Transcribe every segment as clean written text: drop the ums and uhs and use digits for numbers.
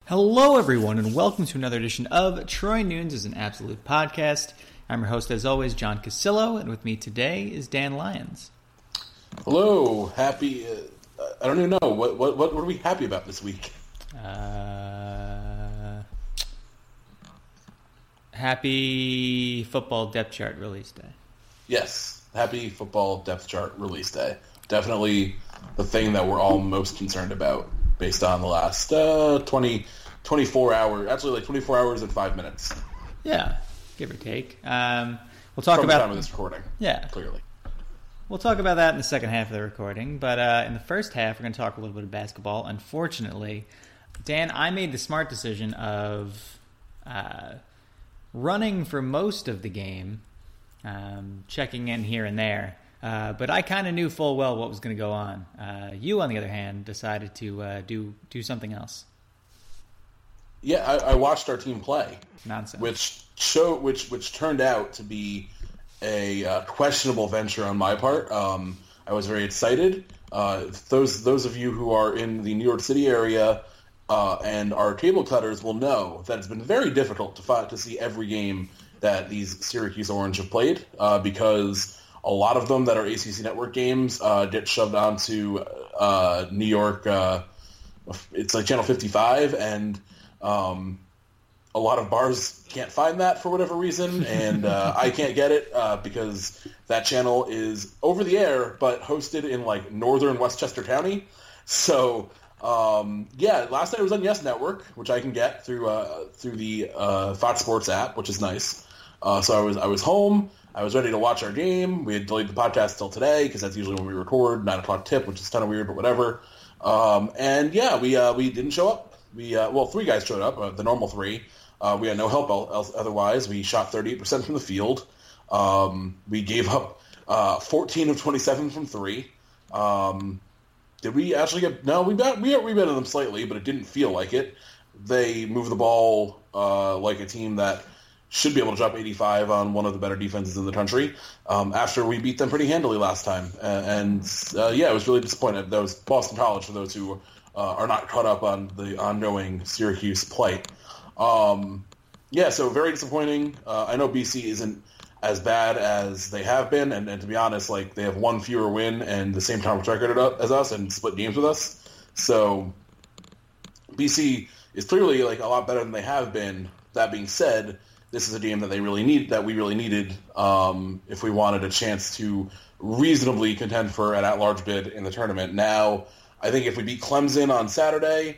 Hello, everyone, and welcome to another edition of Troy Nunes is an Absolute Podcast. I'm your host, as always, John Casillo, and with me today is Dan Lyons. Hello, happy. I don't even know what are we happy about this week. Happy football depth chart release day. Yes, happy football depth chart release day. Definitely the thing that we're all most concerned about based on the last 24 hours. Actually, like 24 hours and 5 minutes. Yeah, give or take. We'll talk From about the time of this recording. Yeah, clearly. We'll talk about that in the second half of the recording, but in the first half, we're going to talk a little bit of basketball. Unfortunately, Dan, I made the smart decision of running for most of the game, checking in here and there, but I kind of knew full well what was going to go on. You, on the other hand, decided to do something else. Yeah, I watched our team play. Nonsense. Which turned out to be a questionable venture on my part. I was very excited. Those of you who are in the New York City area and are cable cutters will know that it's been very difficult to see every game that these Syracuse Orange have played because a lot of them that are ACC Network games get shoved onto New York. It's like Channel 55, and a lot of bars can't find that for whatever reason, and I can't get it because that channel is over the air but hosted in like northern Westchester County. So last night it was on Yes Network, which I can get through the Fox Sports app, which is nice. So I was home. I was ready to watch our game. We had delayed the podcast till today because that's usually when we record, 9 o'clock tip, which is kind of weird, but whatever. We didn't show up. Three guys showed up, the normal three. We had no help otherwise. We shot 38% from the field. We gave up 14 of 27 from three. Did we actually get... No, we rebounded them slightly, but it didn't feel like it. They moved the ball like a team that should be able to drop 85 on one of the better defenses in the country after we beat them pretty handily last time. I was really disappointed. That was Boston College for those who are not caught up on the ongoing Syracuse plight. So very disappointing. I know BC isn't as bad as they have been, and to be honest, like they have one fewer win and the same conference record as us and split games with us. So BC is clearly like a lot better than they have been. That being said, this is a game that we really needed if we wanted a chance to reasonably contend for an at-large bid in the tournament. Now, I think if we beat Clemson on Saturday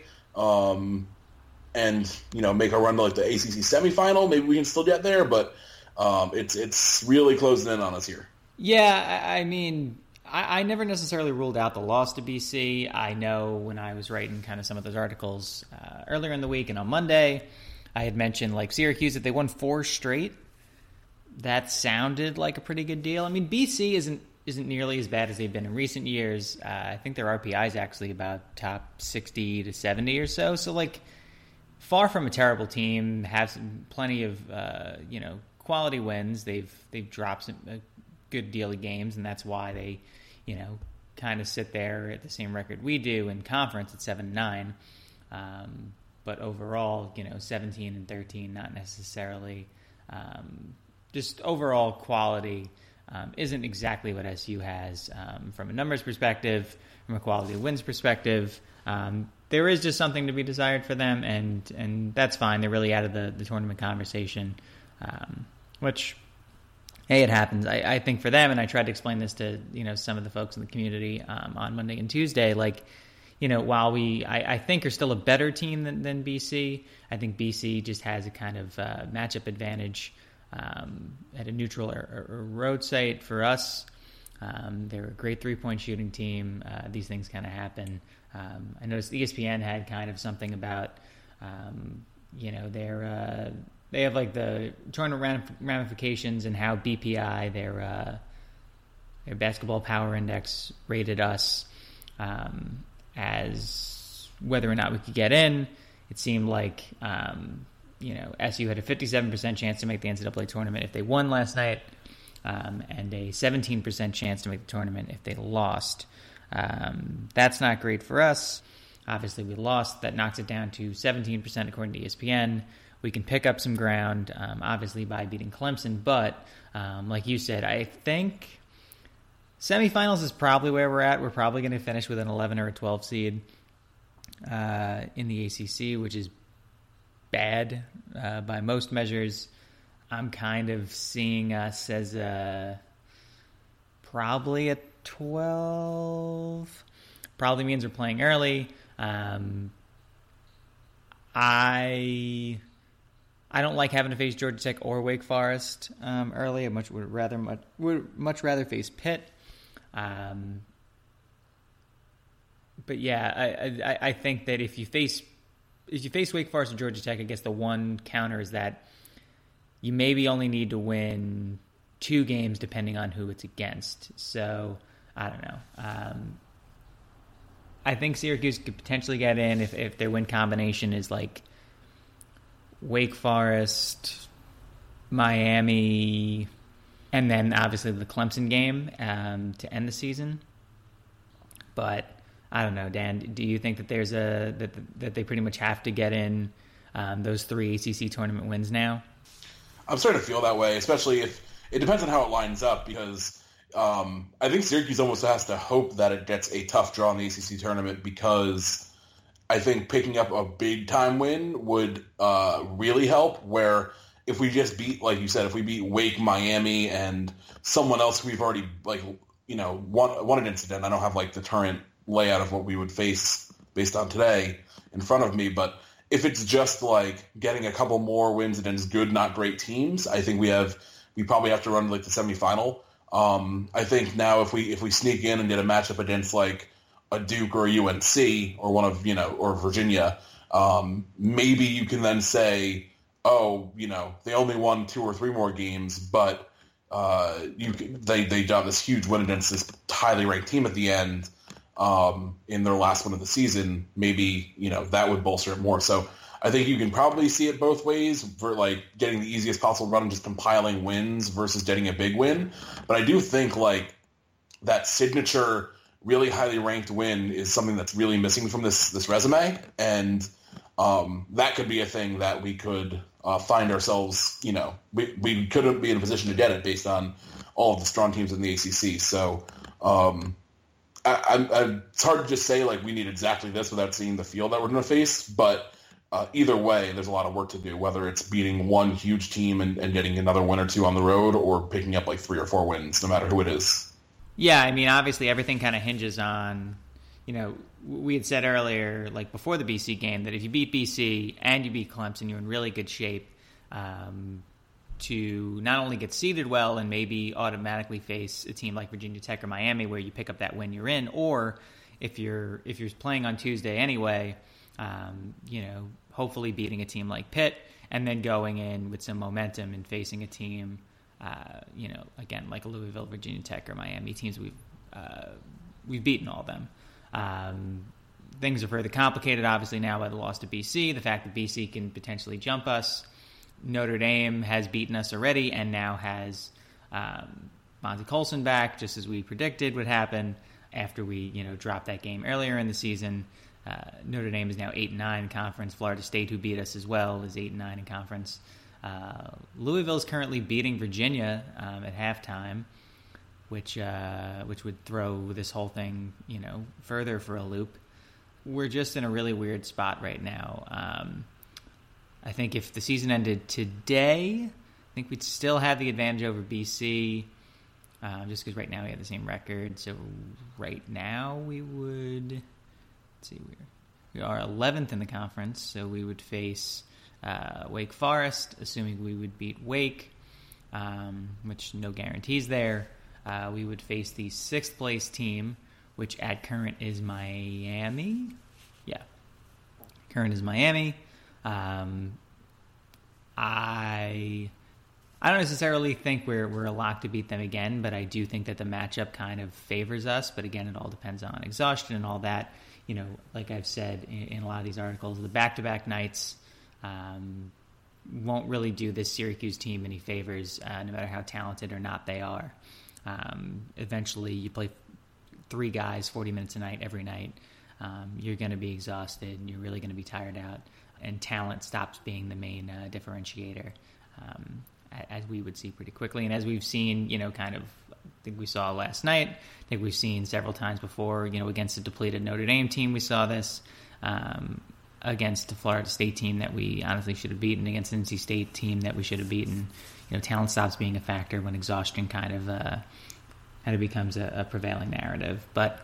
and make a run to like the ACC semifinal, maybe we can still get there. But it's really closing in on us here. Yeah, I mean, I never necessarily ruled out the loss to BC. I know when I was writing kind of some of those articles earlier in the week and on Monday, I had mentioned like Syracuse, if they won 4 straight, that sounded like a pretty good deal. I mean, BC isn't nearly as bad as they've been in recent years. I think their RPI is actually about top 60 to 70 or so. So like far from a terrible team, have plenty of quality wins. They've dropped a good deal of games, and that's why they kind of sit there at the same record we do in conference at 7-9. But overall, 17 and 13, not necessarily just overall quality isn't exactly what SU has from a numbers perspective, from a quality of wins perspective. There is just something to be desired for them, and that's fine. They're really out of the tournament conversation, which, hey, it happens. I think for them, and I tried to explain this to some of the folks in the community on Monday and Tuesday, like, while I think are still a better team than BC, I think BC just has a kind of matchup advantage at a neutral or road site for us. They're a great three-point shooting team. These things kind of happen. I noticed ESPN had kind of something about, they have like the tournament ramifications and how BPI, their basketball power index, rated us as whether or not we could get in. It seemed like, SU had a 57% chance to make the NCAA tournament if they won last night, and a 17% chance to make the tournament if they lost. That's not great for us. Obviously, we lost. That knocks it down to 17% according to ESPN. We can pick up some ground, obviously, by beating Clemson. But like you said, I think semifinals is probably where we're at. We're probably going to finish with an 11 or a 12 seed in the ACC, which is bad by most measures. I'm kind of seeing us as probably a 12. Probably means we're playing early. I don't like having to face Georgia Tech or Wake Forest early. I would much rather face Pitt. But yeah, I think that if you face Wake Forest or Georgia Tech, I guess the one counter is that you maybe only need to win 2 games depending on who it's against. So I don't know. I think Syracuse could potentially get in if their win combination is like Wake Forest, Miami, and then obviously the Clemson game to end the season. But I don't know, Dan. Do you think that there's that they pretty much have to get in those 3 ACC tournament wins now? I'm starting to feel that way, especially if it depends on how it lines up, because I think Syracuse almost has to hope that it gets a tough draw in the ACC tournament, because I think picking up a big-time win would really help, where if we just beat, like you said, if we beat Wake, Miami, and someone else we've already, won an incident. I don't have, the current layout of what we would face based on today in front of me, but if it's just, getting a couple more wins against good, not great teams, I think we probably have to run, the semifinal. I think now if we sneak in and get a matchup against a Duke or a UNC or one of or Virginia, maybe you can then say, they only won 2 or 3 more games, but they got this huge win against this highly ranked team at the end in their last one of the season. Maybe that would bolster it more. So I think you can probably see it both ways, for getting the easiest possible run and just compiling wins versus getting a big win. But I do think that signature, really highly ranked win is something that's really missing from this resume, and that could be a thing that we could find ourselves. We couldn't be in a position to get it based on all of the strong teams in the ACC. So it's hard to just say we need exactly this without seeing the field that we're going to face, but. Either way, there's a lot of work to do, whether it's beating one huge team and getting another win or 2 on the road, or picking up 3 or 4 wins, no matter who it is. Yeah, I mean, obviously everything kind of hinges on, we had said earlier, before the BC game, that if you beat BC and you beat Clemson, you're in really good shape to not only get seeded well and maybe automatically face a team like Virginia Tech or Miami, where you pick up that win, you're in, or if you're playing on Tuesday anyway, hopefully beating a team like Pitt and then going in with some momentum and facing a team, again, like a Louisville, Virginia Tech, or Miami, teams we've beaten all of them. Things are further complicated, obviously, now by the loss to BC, the fact that BC can potentially jump us. Notre Dame has beaten us already and now has Monty Colson back, just as we predicted would happen after we dropped that game earlier in the season. Notre Dame is now 8-9 in conference. Florida State, who beat us as well, is 8-9 in conference. Louisville is currently beating Virginia at halftime, which would throw this whole thing, further for a loop. We're just in a really weird spot right now. I think if the season ended today, I think we'd still have the advantage over BC, just because right now we have the same record. So right now we would. Let's see, we are 11th in the conference, so we would face Wake Forest, assuming we would beat Wake, which no guarantees there. We would face the 6th place team, which at current is Miami. Yeah, current is Miami. I don't necessarily think we're a lock to beat them again, but I do think that the matchup kind of favors us. But again, it all depends on exhaustion and all that. Like I've said in a lot of these articles, the back-to-back nights won't really do this Syracuse team any favors, no matter how talented or not they are. Eventually, you play 3 guys 40 minutes a night every night. you're going to be exhausted and you're really going to be tired out, and talent stops being the main differentiator, as we would see pretty quickly. And as we've seen, kind of, I think we saw last night, I think we've seen several times before, against a depleted Notre Dame team, we saw this. Against the Florida State team that we honestly should have beaten, against an NC State team that we should have beaten. Talent stops being a factor when exhaustion kind of becomes a prevailing narrative. But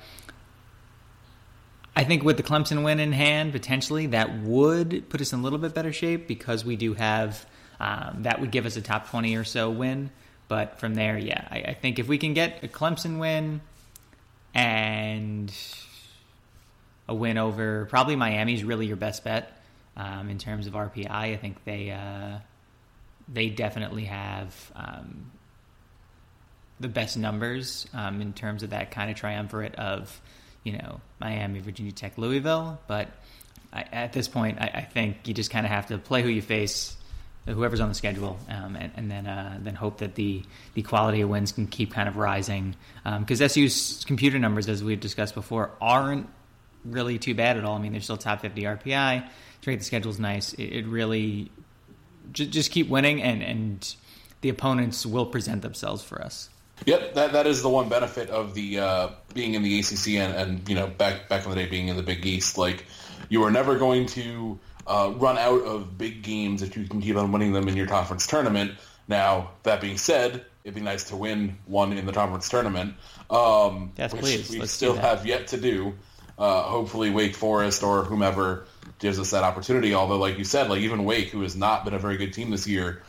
I think with the Clemson win in hand, potentially, that would put us in a little bit better shape, because we do have, that would give us a top 20 or so win. But from there, I think if we can get a Clemson win and a win over probably Miami's really your best bet in terms of RPI. I think they definitely have the best numbers in terms of that kind of triumvirate of Miami, Virginia Tech, Louisville. But at this point, I think you just kind of have to play who you face, whoever's on the schedule, and then hope that the quality of wins can keep kind of rising, because SU's computer numbers, as we've discussed before, aren't really too bad at all. I mean, they're still top 50 RPI. Straight the schedule's nice. It really just keep winning, and the opponents will present themselves for us. Yep, that is the one benefit of the being in the ACC and back in the day being in the Big East. Like, you are never going to run out of big games if you can keep on winning them in your conference tournament. Now, that being said, it'd be nice to win one in the conference tournament, yes, which please. we Let's still have yet to do. Hopefully Wake Forest or whomever gives us that opportunity. Although, like you said, even Wake, who has not been a very good team this year,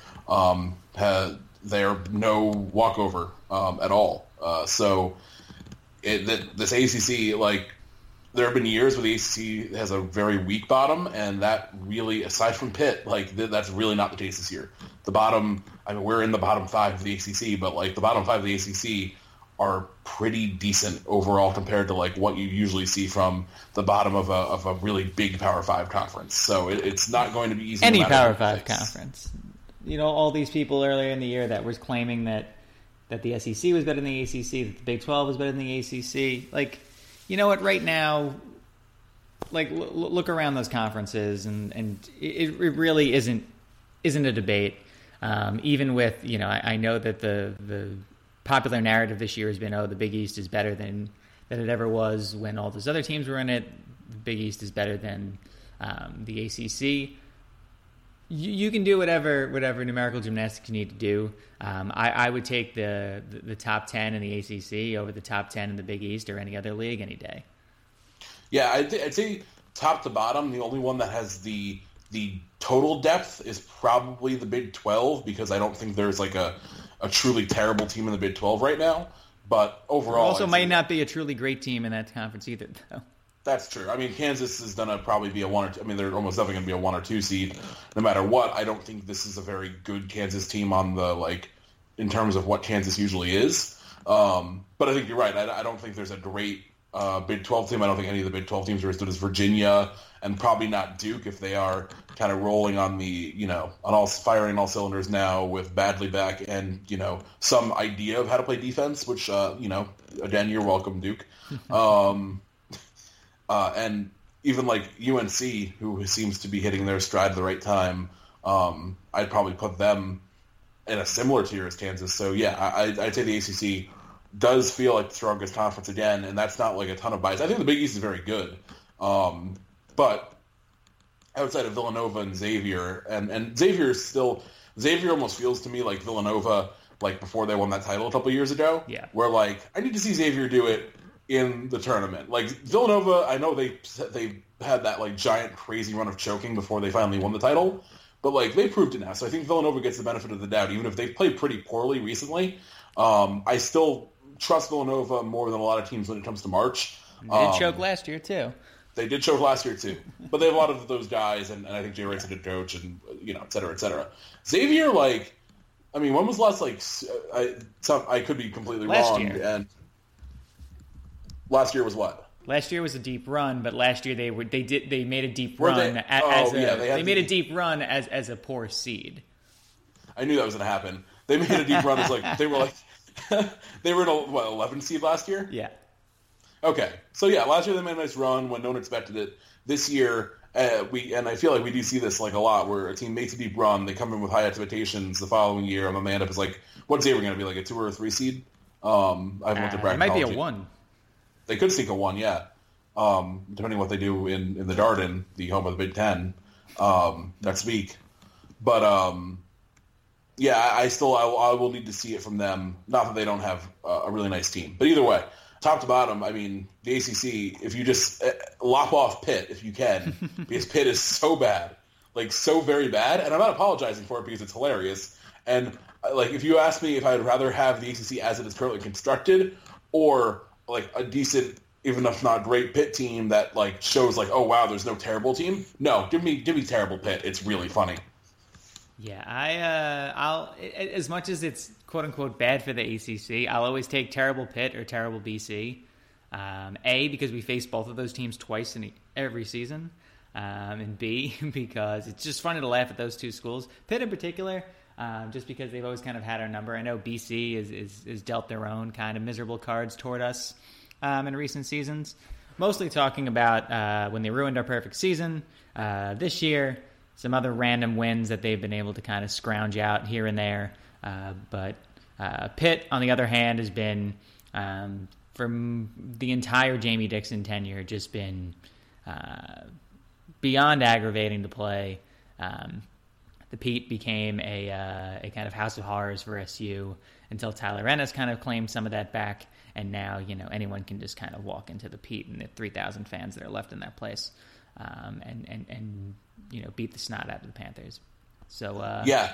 they're no walkover at all. So this ACC, there have been years where the ACC has a very weak bottom, and that really, aside from Pitt, that's really not the case this year. The bottom, we're in the bottom 5 of the ACC, but the bottom 5 of the ACC are pretty decent overall compared to what you usually see from the bottom of a really big Power 5 conference. So it's not going to be easy. Any Power 5 conference. All these people earlier in the year that was claiming that the SEC was better than the ACC, that the Big 12 was better than the ACC. You know what? Right now, look around those conferences, and it really isn't a debate. Even with I know that the popular narrative this year has been, the Big East is better than it ever was when all those other teams were in it. The Big East is better than the ACC. You can do whatever numerical gymnastics you need to do. I would take the top 10 in the ACC over the top 10 in the Big East or any other league any day. Yeah, I'd say top to bottom, the only one that has the total depth is probably the Big 12, because I don't think there's a truly terrible team in the Big 12 right now. But overall, also might not be a truly great team in that conference either, though. That's true. Kansas is going to probably be a 1 or 2. They're almost definitely going to be a 1 or 2 seed no matter what. I don't think this is a very good Kansas team on the, in terms of what Kansas usually is. But I think you're right. I don't think there's a great Big 12 team. I don't think any of the Big 12 teams are as good as Virginia, and probably not Duke if they are kind of rolling on the, firing all cylinders now with Badley back and, some idea of how to play defense, which, again, you're welcome, Duke. And even UNC, who seems to be hitting their stride at the right time, I'd probably put them in a similar tier as Kansas. So, yeah, I'd say the ACC does feel like the strongest conference again, and that's not a ton of bias. I think the Big East is very good. But outside of Villanova and Xavier, and Xavier almost feels to me like Villanova, before they won that title a couple years ago. Yeah. Where, I need to see Xavier do it in the tournament. Villanova, I know they had that giant crazy run of choking before they finally won the title, but they proved it now. So I think Villanova gets the benefit of the doubt, even if they've played pretty poorly recently. I still trust Villanova more than a lot of teams when it comes to March. They did choke last year too. They did choke last year too, but they have a lot of those guys, and I think Jay Wright's a good coach, and et cetera, et cetera. Xavier, when was the last I could be completely wrong. Year. And last year was what? Last year was a deep run, but last year they made a deep Were run they made a deep run as a poor seed. I knew that was going to happen. They made a deep run as they were they were in a 11 seed last year. Yeah. Okay, so yeah, last year they made a nice run when no one expected it. This year, I feel like we do see this like a lot, where a team makes a deep run, they come in with high expectations the following year, and then they end up as like, what's Xavier going to be, like a 2 or a 3 seed? I haven't looked at bracket. It might be a 1. They could sneak a 1, yeah. Depending on what they do in the Darden, the home of the Big Ten, next week. But yeah, I will need to see it from them. Not that they don't have a really nice team, but either way, top to bottom, I mean, the ACC, if you just lop off Pitt if you can, because Pitt is so bad, like so very bad, and I'm not apologizing for it because it's hilarious. And like, if you ask me if I'd rather have the ACC as it is currently constructed, or like a decent, even if not great, Pitt team that like shows like, oh wow, there's no terrible team. No, give me terrible Pitt. It's really funny. Yeah, I'll as much as it's quote unquote bad for the ACC, I'll always take terrible Pitt or terrible BC. Because we face both of those teams twice in every season, and B, because it's just funny to laugh at those two schools. Pitt in particular, just because they've always kind of had our number. I know BC is dealt their own kind of miserable cards toward us in recent seasons. Mostly talking about when they ruined our perfect season this year. Some other random wins that they've been able to kind of scrounge out here and there. But Pitt, on the other hand, has been, from the entire Jamie Dixon tenure, just been beyond aggravating to play. The Pete became a kind of house of horrors for SU until Tyler Ennis kind of claimed some of that back. And now, anyone can just kind of walk into the Pete and the 3,000 fans that are left in that place. And beat the snot out of the Panthers. So yeah,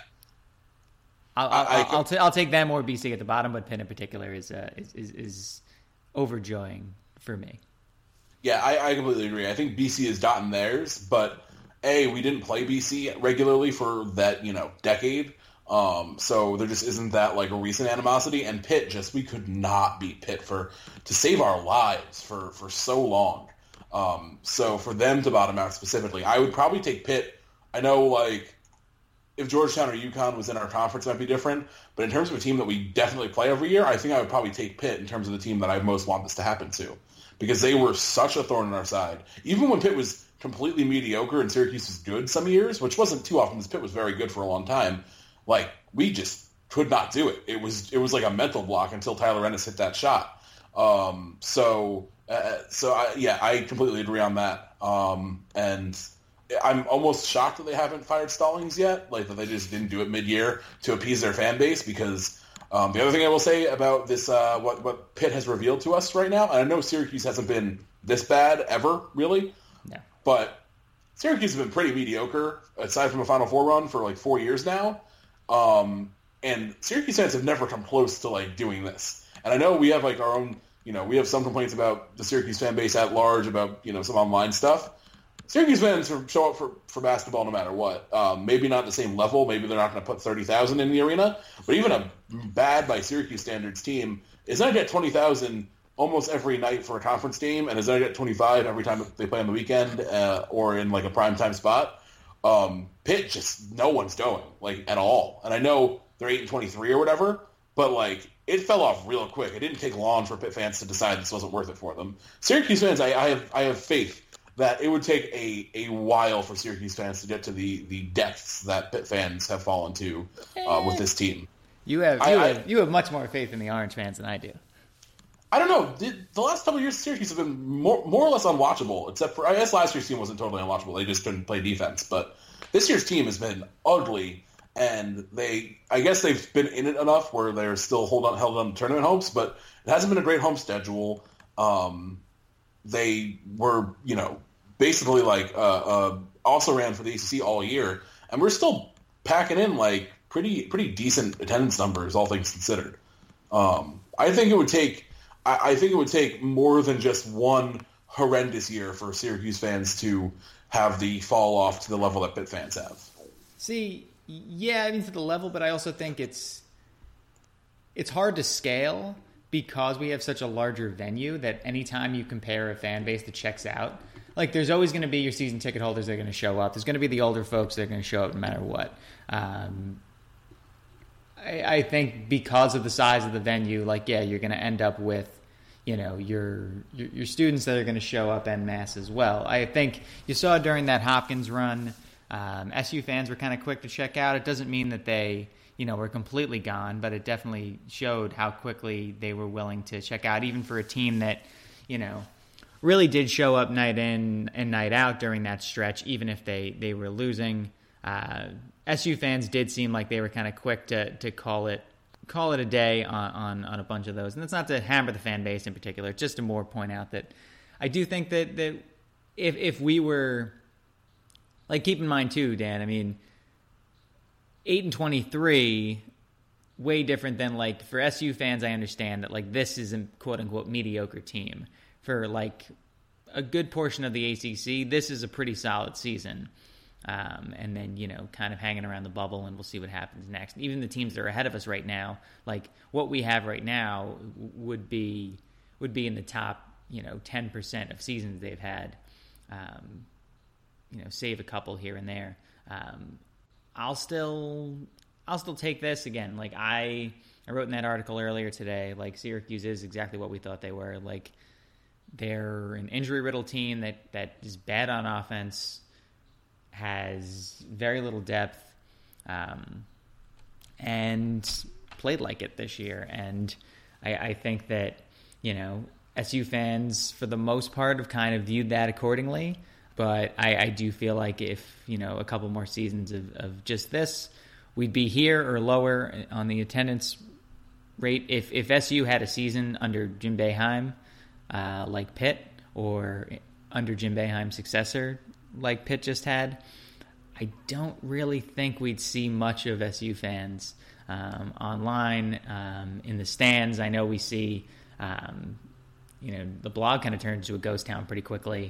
I'll take them or BC at the bottom, but Pitt in particular is overjoying for me. Yeah, I completely agree. I think BC has gotten theirs, but we didn't play BC regularly for that decade, so there just isn't that like a recent animosity. And Pitt, we could not beat Pitt to save our lives for so long. So for them to bottom out specifically, I would probably take Pitt. I know, like, if Georgetown or UConn was in our conference, it might be different. But in terms of a team that we definitely play every year, I think I would probably take Pitt in terms of the team that I most want this to happen to. Because they were such a thorn in our side. Even when Pitt was completely mediocre and Syracuse was good some years, which wasn't too often because Pitt was very good for a long time, like, we just could not do it. It was like a mental block until Tyler Ennis hit that shot. I completely agree on that. And I'm almost shocked that they haven't fired Stallings yet, like that they just didn't do it mid-year to appease their fan base, because the other thing I will say about this, what Pitt has revealed to us right now, and I know Syracuse hasn't been this bad ever, really, no. But Syracuse has been pretty mediocre, aside from a Final Four run, for like 4 years now. And Syracuse fans have never come close to like doing this. And I know we have like our own, we have some complaints about the Syracuse fan base at large, about, some online stuff. Syracuse fans show up for basketball no matter what. Maybe not the same level. Maybe they're not going to put 30,000 in the arena. But even a bad, by Syracuse standards, team is going to get 20,000 almost every night for a conference game, and is going to get 25 every time they play on the weekend or in like a primetime spot. Pitt, just no one's going, like, at all. And I know they're 8-23 or whatever, but like, it fell off real quick. It didn't take long for Pitt fans to decide this wasn't worth it for them. Syracuse fans, I have faith that it would take a while for Syracuse fans to get to the depths that Pitt fans have fallen to with this team. You have much more faith in the Orange fans than I do. I don't know. The last couple of years, Syracuse have been more or less unwatchable, except for, I guess last year's team wasn't totally unwatchable. They just couldn't play defense. But this year's team has been ugly, and I guess they've been in it enough where they're still held on to tournament hopes, but it hasn't been a great home schedule. They were, basically like also ran for the ACC all year, and we're still packing in like pretty decent attendance numbers, all things considered. I think it would take more than just one horrendous year for Syracuse fans to have the fall off to the level that Pitt fans have. See, yeah, I mean, to the level, but I also think it's hard to scale because we have such a larger venue that anytime you compare a fan base that checks out, like, there's always going to be your season ticket holders that are going to show up. There's going to be the older folks that are going to show up no matter what. I think because of the size of the venue, like, yeah, you're going to end up with, your students that are going to show up en masse as well. I think you saw during that Hopkins run, SU fans were kind of quick to check out. It doesn't mean that they were completely gone, but it definitely showed how quickly they were willing to check out, even for a team that really did show up night in and night out during that stretch, even if they were losing. SU fans did seem like they were kind of quick to call it a day on a bunch of those. And that's not to hammer the fan base in particular, just to more point out that I do think that if we were, like, keep in mind too, Dan, I mean, 8-23, way different than, like, for SU fans, I understand that, like, this is a quote-unquote mediocre team. For, like, a good portion of the ACC, this is a pretty solid season. And then, kind of hanging around the bubble, and we'll see what happens next. Even the teams that are ahead of us right now, like, what we have right now would be in the top, 10% of seasons they've had, save a couple here and there. I'll still take this again. Like, I wrote in that article earlier today, like, Syracuse is exactly what we thought they were. Like, they're an injury-riddled team that is bad on offense, has very little depth, and played like it this year. And I think that, SU fans, for the most part, have kind of viewed that accordingly. But I do feel like if, a couple more seasons of just this, we'd be here or lower on the attendance rate. If SU had a season under Jim Boeheim, like Pitt, or under Jim Boeheim's successor, like Pitt just had, I don't really think we'd see much of SU fans online, in the stands. I know we see, the blog kind of turns into a ghost town pretty quickly.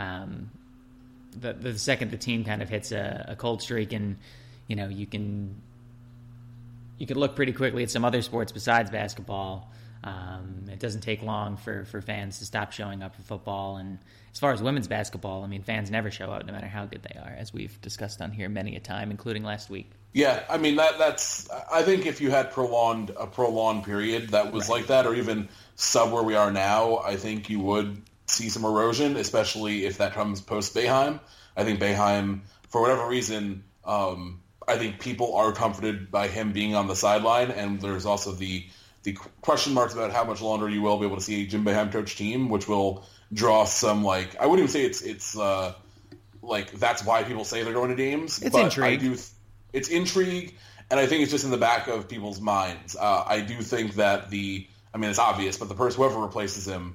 The second the team kind of hits a cold streak, and you can look pretty quickly at some other sports besides basketball. It doesn't take long for fans to stop showing up for football. And as far as women's basketball, I mean, fans never show up no matter how good they are, as we've discussed on here many a time, including last week. Yeah, I mean, that's I think if you had a prolonged period that was right like that, or even sub where we are now, I think you would see some erosion, especially if that comes post Boeheim. I think Boeheim, for whatever reason, I think people are comforted by him being on the sideline, and there's also the question marks about how much longer you will be able to see a Jim Boeheim coach team, which will draw some, like, I wouldn't even say it's like that's why people say they're going to games. It's but intrigue. It's intrigue, and I think it's just in the back of people's minds. I do think that it's obvious, but the person, whoever replaces him,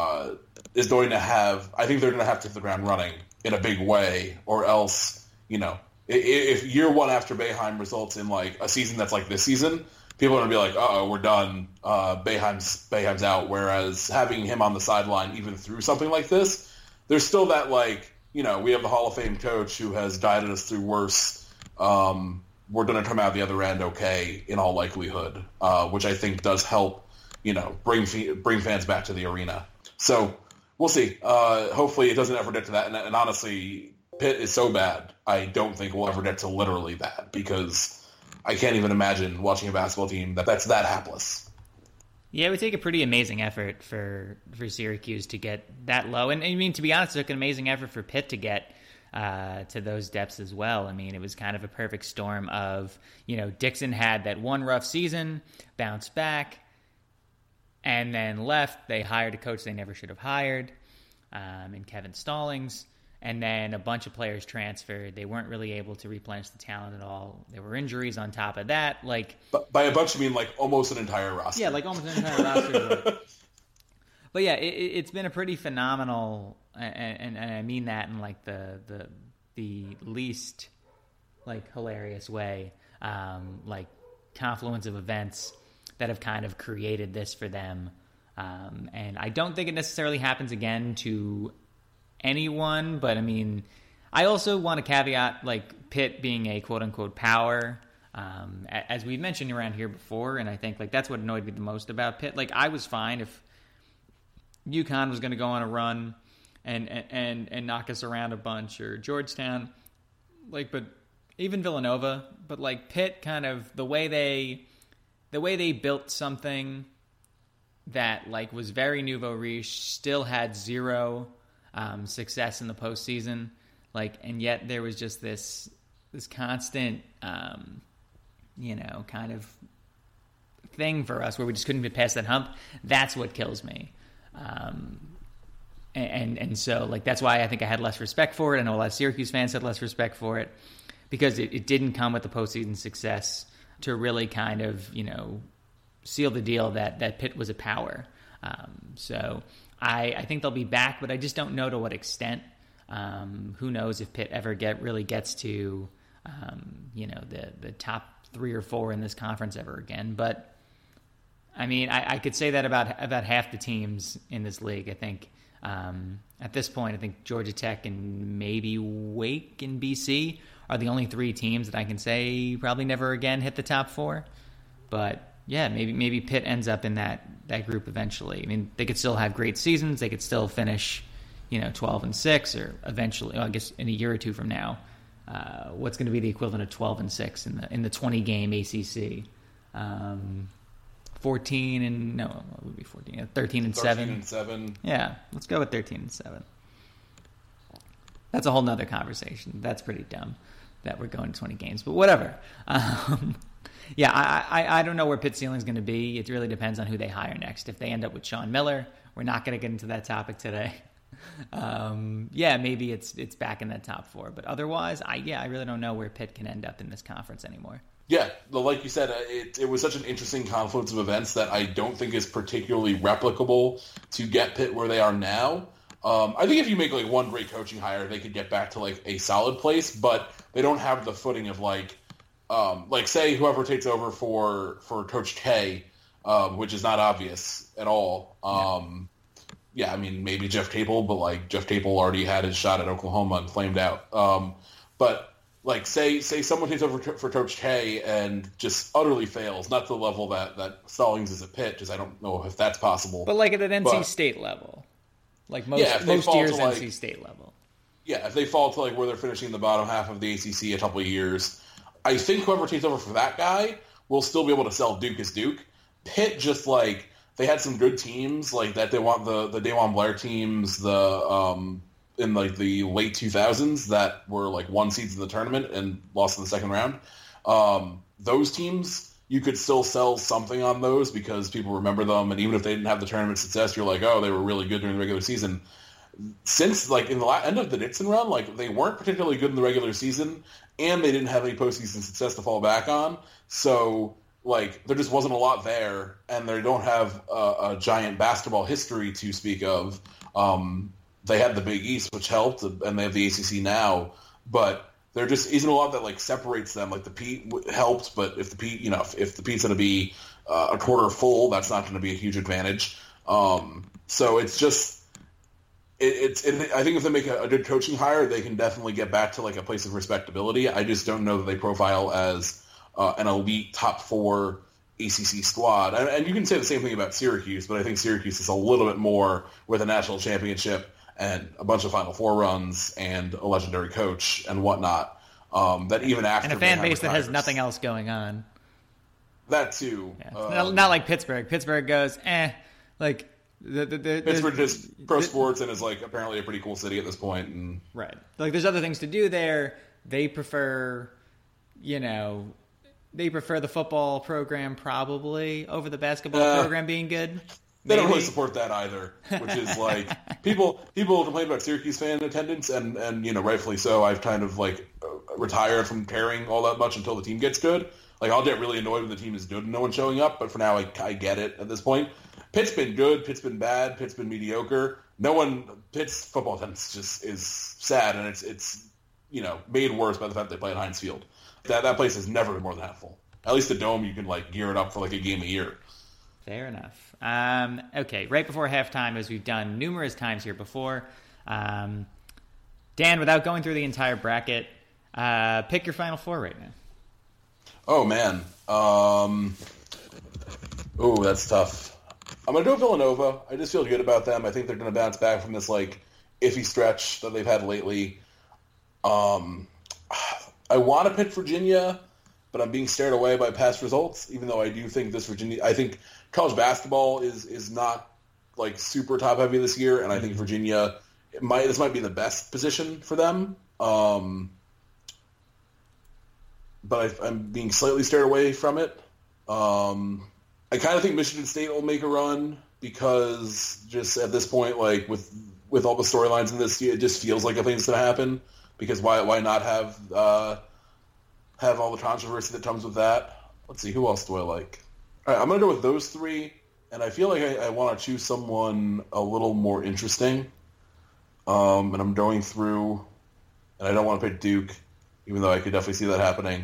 is going to have, I think they're going to have to hit the ground running in a big way, or else, if year one after Boeheim results in, like, a season that's like this season, people are going to be like, uh-oh, we're done. Boeheim's out. Whereas having him on the sideline, even through something like this, there's still that, like, we have the Hall of Fame coach who has guided us through worse. We're going to come out the other end okay, in all likelihood, which I think does help, bring fans back to the arena. So we'll see. Hopefully it doesn't ever get to that. And honestly, Pitt is so bad, I don't think we'll ever get to literally that, because I can't even imagine watching a basketball team that's that hapless. Yeah, it would take a pretty amazing effort for Syracuse to get that low. And I mean, to be honest, it took an amazing effort for Pitt to get to those depths as well. I mean, it was kind of a perfect storm of, Dixon had that one rough season, bounced back, and then left. They hired a coach they never should have hired, in Kevin Stallings. And then a bunch of players transferred. They weren't really able to replenish the talent at all. There were injuries on top of that. But by a bunch, you mean like almost an entire roster. Yeah, like almost an entire roster. But yeah, it's been a pretty phenomenal, and I mean that in like the least like hilarious way, like confluence of events that have kind of created this for them. And I don't think it necessarily happens again to anyone, but I mean, I also want to caveat like Pitt being a quote unquote power, as we mentioned around here before, and I think like that's what annoyed me the most about Pitt. Like, I was fine if UConn was going to go on a run and knock us around a bunch, or Georgetown, like, but even Villanova, but like Pitt, kind of the way they built something that like was very nouveau riche, still had zero success in the postseason, like, and yet there was just this constant, kind of thing for us where we just couldn't get past that hump. That's what kills me. And so like that's why I think I had less respect for it. I know a lot of Syracuse fans had less respect for it because it didn't come with the postseason success to really kind of seal the deal that Pitt was a power. So I think they'll be back, but I just don't know to what extent. Who knows if Pitt ever really gets to the top 3 or 4 in this conference ever again. But I mean, I could say that about half the teams in this league. I think at this point, I think Georgia Tech and maybe Wake and BC are the only 3 teams that I can say probably never again hit the top 4. But yeah, maybe Pitt ends up in that group eventually. I mean, they could still have great seasons. They could still finish, 12-6, or eventually, I guess, in a year or 2 from now, what's going to be the equivalent of 12-6 in the 20-game ACC. 13 and 7. 13-7. Yeah, let's go with 13-7. That's a whole nother conversation. That's pretty dumb that we're going to 20 games, but whatever. Yeah, I don't know where Pitt's ceiling is going to be. It really depends on who they hire next. If they end up with Sean Miller, we're not going to get into that topic today. Maybe it's back in that top 4, but otherwise, I really don't know where Pitt can end up in this conference anymore. Yeah, like you said, it was such an interesting confluence of events that I don't think is particularly replicable to get Pitt where they are now. I think if you make like one great coaching hire, they could get back to like a solid place, but they don't have the footing of like say whoever takes over for Coach K, which is not obvious at all. I mean, maybe Jeff Capel, but like Jeff Capel already had his shot at Oklahoma and flamed out. But like say someone takes over for Coach K and just utterly fails, not to the level that Stallings is at Pitt, because I don't know if that's possible. But like at an NC State level, like most years NC State level. Yeah, if they fall to like where they're finishing the bottom half of the ACC a couple of years, I think whoever takes over for that guy will still be able to sell Duke as Duke. Pitt just like they had some good teams like that. They want the DeJuan Blair teams, in like the late 2000s that were like 1 seeds in the tournament and lost in the second round. Those teams, you could still sell something on those because people remember them, and even if they didn't have the tournament success, you're like, oh, they were really good during the regular season. Since like in the end of the Nixon run, like they weren't particularly good in the regular season, and they didn't have any postseason success to fall back on. So like there just wasn't a lot there, and they don't have a giant basketball history to speak of. They had the Big East, which helped, and they have the ACC now, but there just isn't a lot that like separates them. Like the Pete helped, but if the Pete, if the Pete's going to be a quarter full, that's not going to be a huge advantage. So it's just. I think if they make a good coaching hire, they can definitely get back to like a place of respectability. I just don't know that they profile as an elite top 4 ACC squad. And you can say the same thing about Syracuse, but I think Syracuse is a little bit more with a national championship and a bunch of Final Four runs and a legendary coach and whatnot. That even after and a fan base that has nothing else going on. That too. Yeah. Not like Pittsburgh. Pittsburgh goes, like. Pittsburgh just pro sports and is like apparently a pretty cool city at this point, and right. Like there's other things to do there. They prefer, the football program probably over the basketball program being good. They don't really support that either, which is like people complain about Syracuse fan attendance, and rightfully so. I've kind of like retired from caring all that much until the team gets good. Like I'll get really annoyed when the team is good and no one's showing up, but for now I get it at this point. Pitt's been good, Pitt's been bad, Pitt's been mediocre. Pitt's football attendance just is sad, and it's made worse by the fact they play at Heinz Field. That place has never been more than half full. At least the Dome, you can like gear it up for like a game a year. Fair enough. Okay, right before halftime, as we've done numerous times here before, Dan, without going through the entire bracket, pick your Final Four right now. Oh man, that's tough. I'm going to go Villanova. I just feel good about them. I think they're going to bounce back from this like iffy stretch that they've had lately. I want to pick Virginia, but but I'm being stared away by past results. Even though I do think I think college basketball is not like super top heavy this year, and I think Virginia this might be the best position for them. But I'm being slightly stared away from it. I kind of think Michigan State will make a run because just at this point, like with all the storylines in this, it just feels like a thing's going to happen. Because why not have all the controversy that comes with that? Let's see, who else do I like? All right, I'm going to go with those three, and I feel like I want to choose someone a little more interesting. And I'm going through, and I don't want to pick Duke, even though I could definitely see that happening.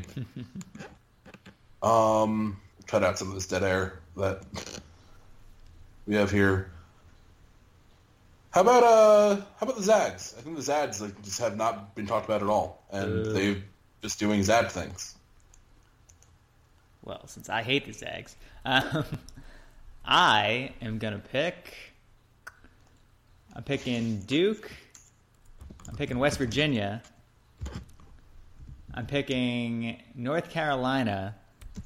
Cut out some of this dead air that we have here. How about the Zags? I think the Zags just have not been talked about at all, and they're just doing Zag things. Well, since I hate the Zags, I am gonna pick. I'm picking Duke. I'm picking West Virginia. I'm picking North Carolina.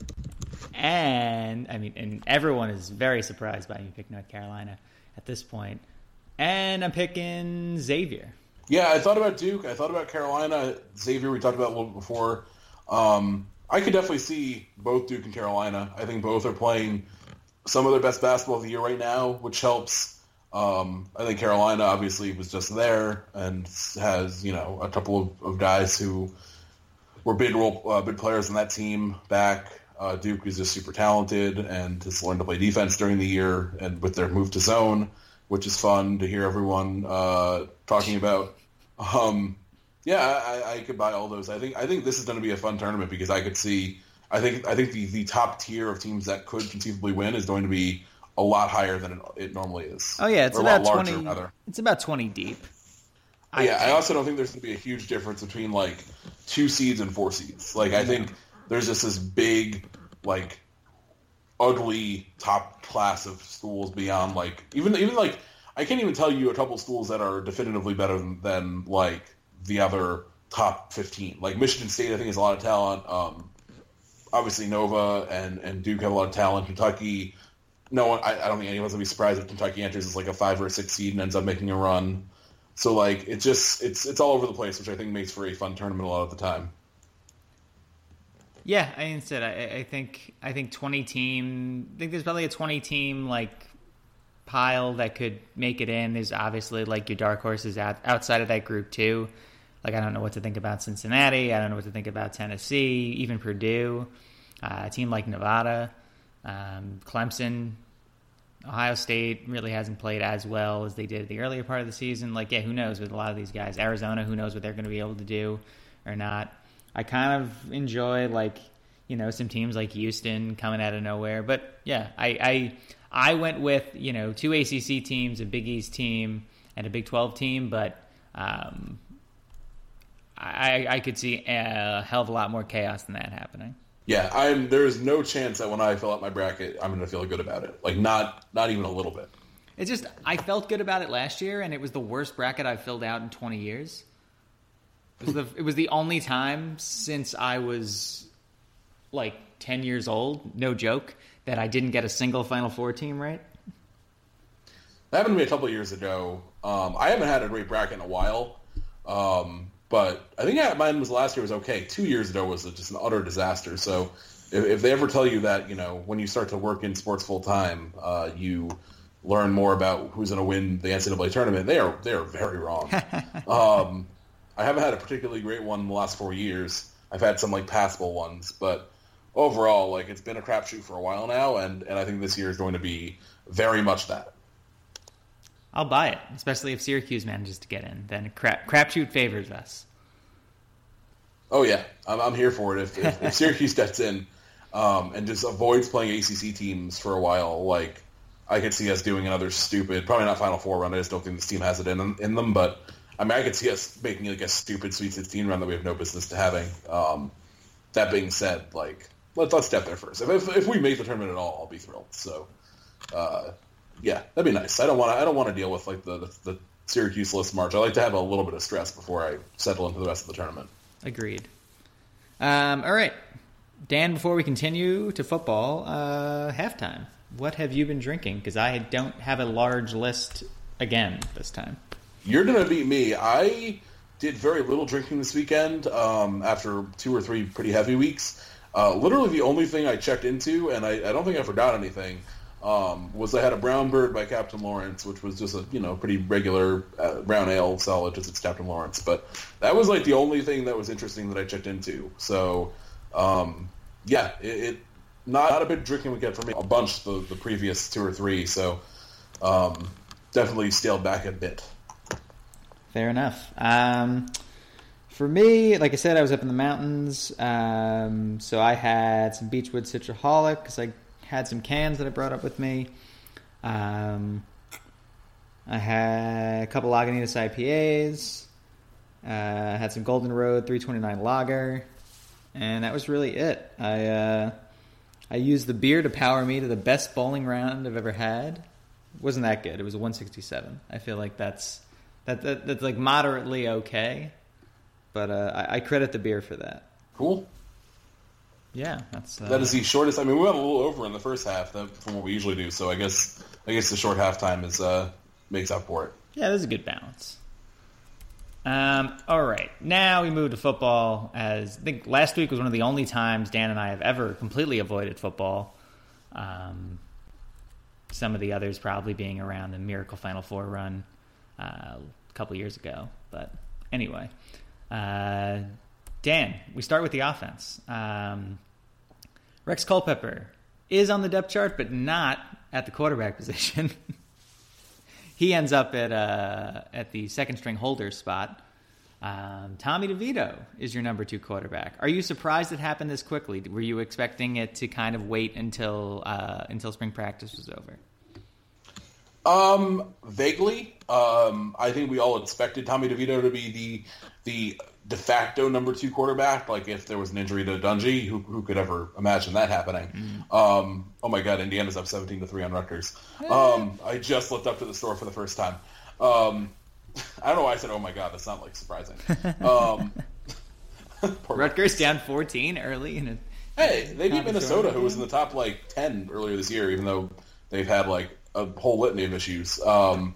And everyone is very surprised by me picking North Carolina at this point. And I'm picking Xavier. Yeah, I thought about Duke. I thought about Carolina. Xavier, we talked about a little bit before. I could definitely see both Duke and Carolina. I think both are playing some of their best basketball of the year right now, which helps. I think Carolina obviously was just there and has, a couple of guys who were big players on that team back. Duke is just super talented and has learned to play defense during the year, and with their move to zone, which is fun to hear everyone talking about. I could buy all those. I think this is going to be a fun tournament because I could see. I think the top tier of teams that could conceivably win is going to be a lot higher than it normally is. Oh yeah, it's about 20. It's about 20 deep. I also don't think there's going to be a huge difference between like 2 seeds and 4 seeds. Like I think there's just this big, like, ugly top class of schools beyond like even like I can't even tell you a couple schools that are definitively better than like the other top 15. Like Michigan State, I think has a lot of talent. Obviously Nova and Duke have a lot of talent. Kentucky, I don't think anyone's gonna be surprised if Kentucky enters as like a 5 or a 6 seed and ends up making a run. So like it's all over the place, which I think makes for a fun tournament a lot of the time. Yeah, I think 20 team. I think there's probably a 20 team like pile that could make it in. There's obviously like your dark horses outside of that group too. Like I don't know what to think about Cincinnati. I don't know what to think about Tennessee, even Purdue. A team like Nevada, Clemson, Ohio State really hasn't played as well as they did the earlier part of the season. Like who knows with a lot of these guys. Arizona, who knows what they're going to be able to do or not. I kind of enjoy some teams like Houston coming out of nowhere, but yeah, I went with 2 ACC teams, a Big East team, and a Big 12 team, but I could see a hell of a lot more chaos than that happening. Yeah, there is no chance that when I fill out my bracket, I'm going to feel good about it. Like not even a little bit. It's just I felt good about it last year, and it was the worst bracket I've filled out in 20 years. It was the only time since I was like 10 years old, no joke, that I didn't get a single Final Four team right. That happened to me a couple of years ago. I haven't had a great bracket in a while, but I think mine was last year was okay. 2 years ago was just an utter disaster. So if they ever tell you that, when you start to work in sports full time, you learn more about who's going to win the NCAA tournament, they are very wrong. I haven't had a particularly great one in the last 4 years. I've had some like passable ones, but overall, like it's been a crapshoot for a while now, and I think this year is going to be very much that. I'll buy it, especially if Syracuse manages to get in. Then crapshoot favors us. Oh yeah, I'm here for it. If Syracuse gets in and just avoids playing ACC teams for a while, like I could see us doing another stupid, probably not Final Four run. I just don't think this team has it in them, but. I mean, I could see us making like a stupid Sweet 16 run that we have no business to having. That being said, like let's step there first. If we make the tournament at all, I'll be thrilled. So, yeah, that'd be nice. I don't want to deal with like the Syracuse list march. I like to have a little bit of stress before I settle into the rest of the tournament. Agreed. All right, Dan, before we continue to football, halftime. What have you been drinking? Because I don't have a large list again this time. You're going to beat me. I did very little drinking this weekend after 2 or 3 pretty heavy weeks. Literally the only thing I checked into, and I don't think I forgot anything, was I had a Brown Bird by Captain Lawrence, which was just a pretty regular brown ale solid, just it's Captain Lawrence. But that was like the only thing that was interesting that I checked into. So, it not a big drinking weekend for me. A bunch the previous 2 or 3, so definitely scaled back a bit. Fair enough. For me, like I said, I was up in the mountains, so I had some Beechwood Citraholic because I had some cans that I brought up with me. I had a couple Lagunitas IPAs. I had some Golden Road 329 Lager, and that was really it. I used the beer to power me to the best bowling round I've ever had. It wasn't that good. It was a 167. I feel like that's like moderately okay, but I credit the beer for that. Cool. Yeah, that is the shortest. I mean, we went a little over in the first half from what we usually do, so I guess the short halftime is makes up for it. Yeah, there's a good balance. All right, now we move to football. As I think last week was one of the only times Dan and I have ever completely avoided football. Some of the others probably being around the Miracle Final Four run a couple years ago. But anyway, Dan, we start with the offense. Rex Culpepper is on the depth chart, but not at the quarterback position. He ends up at the second string holder spot. Tommy DeVito is your number 2 quarterback. Are you surprised it happened this quickly? Were you expecting it to kind of wait until spring practice was over? Vaguely. I think we all expected Tommy DeVito to be the de facto number 2 quarterback. Like if there was an injury to Dungy, who could ever imagine that happening? Oh my God, Indiana's up 17-3 on Rutgers. I just looked up to the store for the first time. I don't know why I said, oh my God, that's not like surprising. Rutgers down 14 early. Hey, they beat Minnesota, who was in the top 10 earlier this year, even though they've had a whole litany of issues. I'm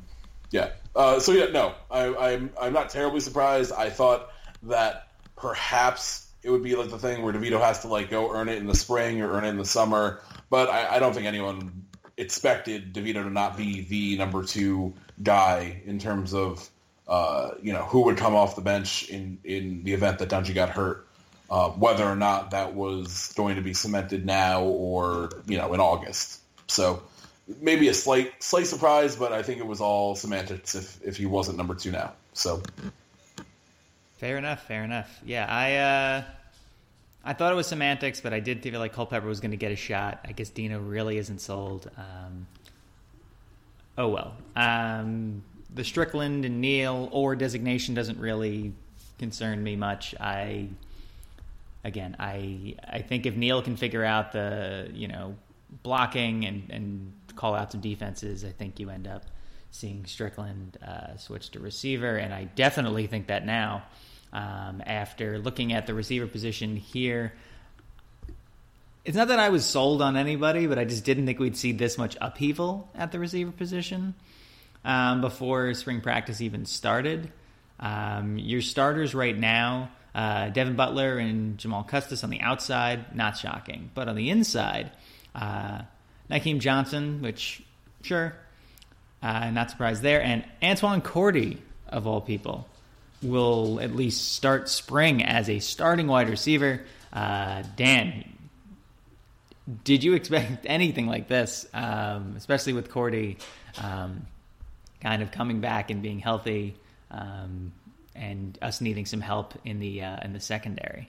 not terribly surprised. I thought that perhaps it would be like the thing where DeVito has to go earn it in the spring or earn it in the summer, but I don't think anyone expected DeVito to not be the number 2 guy in terms of who would come off the bench in the event that Dungy got hurt, whether or not that was going to be cemented now or in August. So maybe a slight surprise, but I think it was all semantics if he wasn't number 2 now. So fair enough. Yeah, I thought it was semantics, but I did feel like Culpepper was going to get a shot. I guess Dino really isn't sold. Oh well. The Strickland and Neal or designation doesn't really concern me much. I think if Neal can figure out the blocking and call out some defenses, I think you end up seeing Strickland switch to receiver, and I definitely think that now. After looking at the receiver position here, it's not that I was sold on anybody, but I just didn't think we'd see this much upheaval at the receiver position before spring practice even started. Your starters right now, Devin Butler and Jamal Custis on the outside, not shocking. But on the inside, Nakeem Johnson, which, sure, not surprised there, and Antoine Cordy, of all people, will at least start spring as a starting wide receiver. Dan, did you expect anything like this, especially with Cordy kind of coming back and being healthy, and us needing some help in the secondary?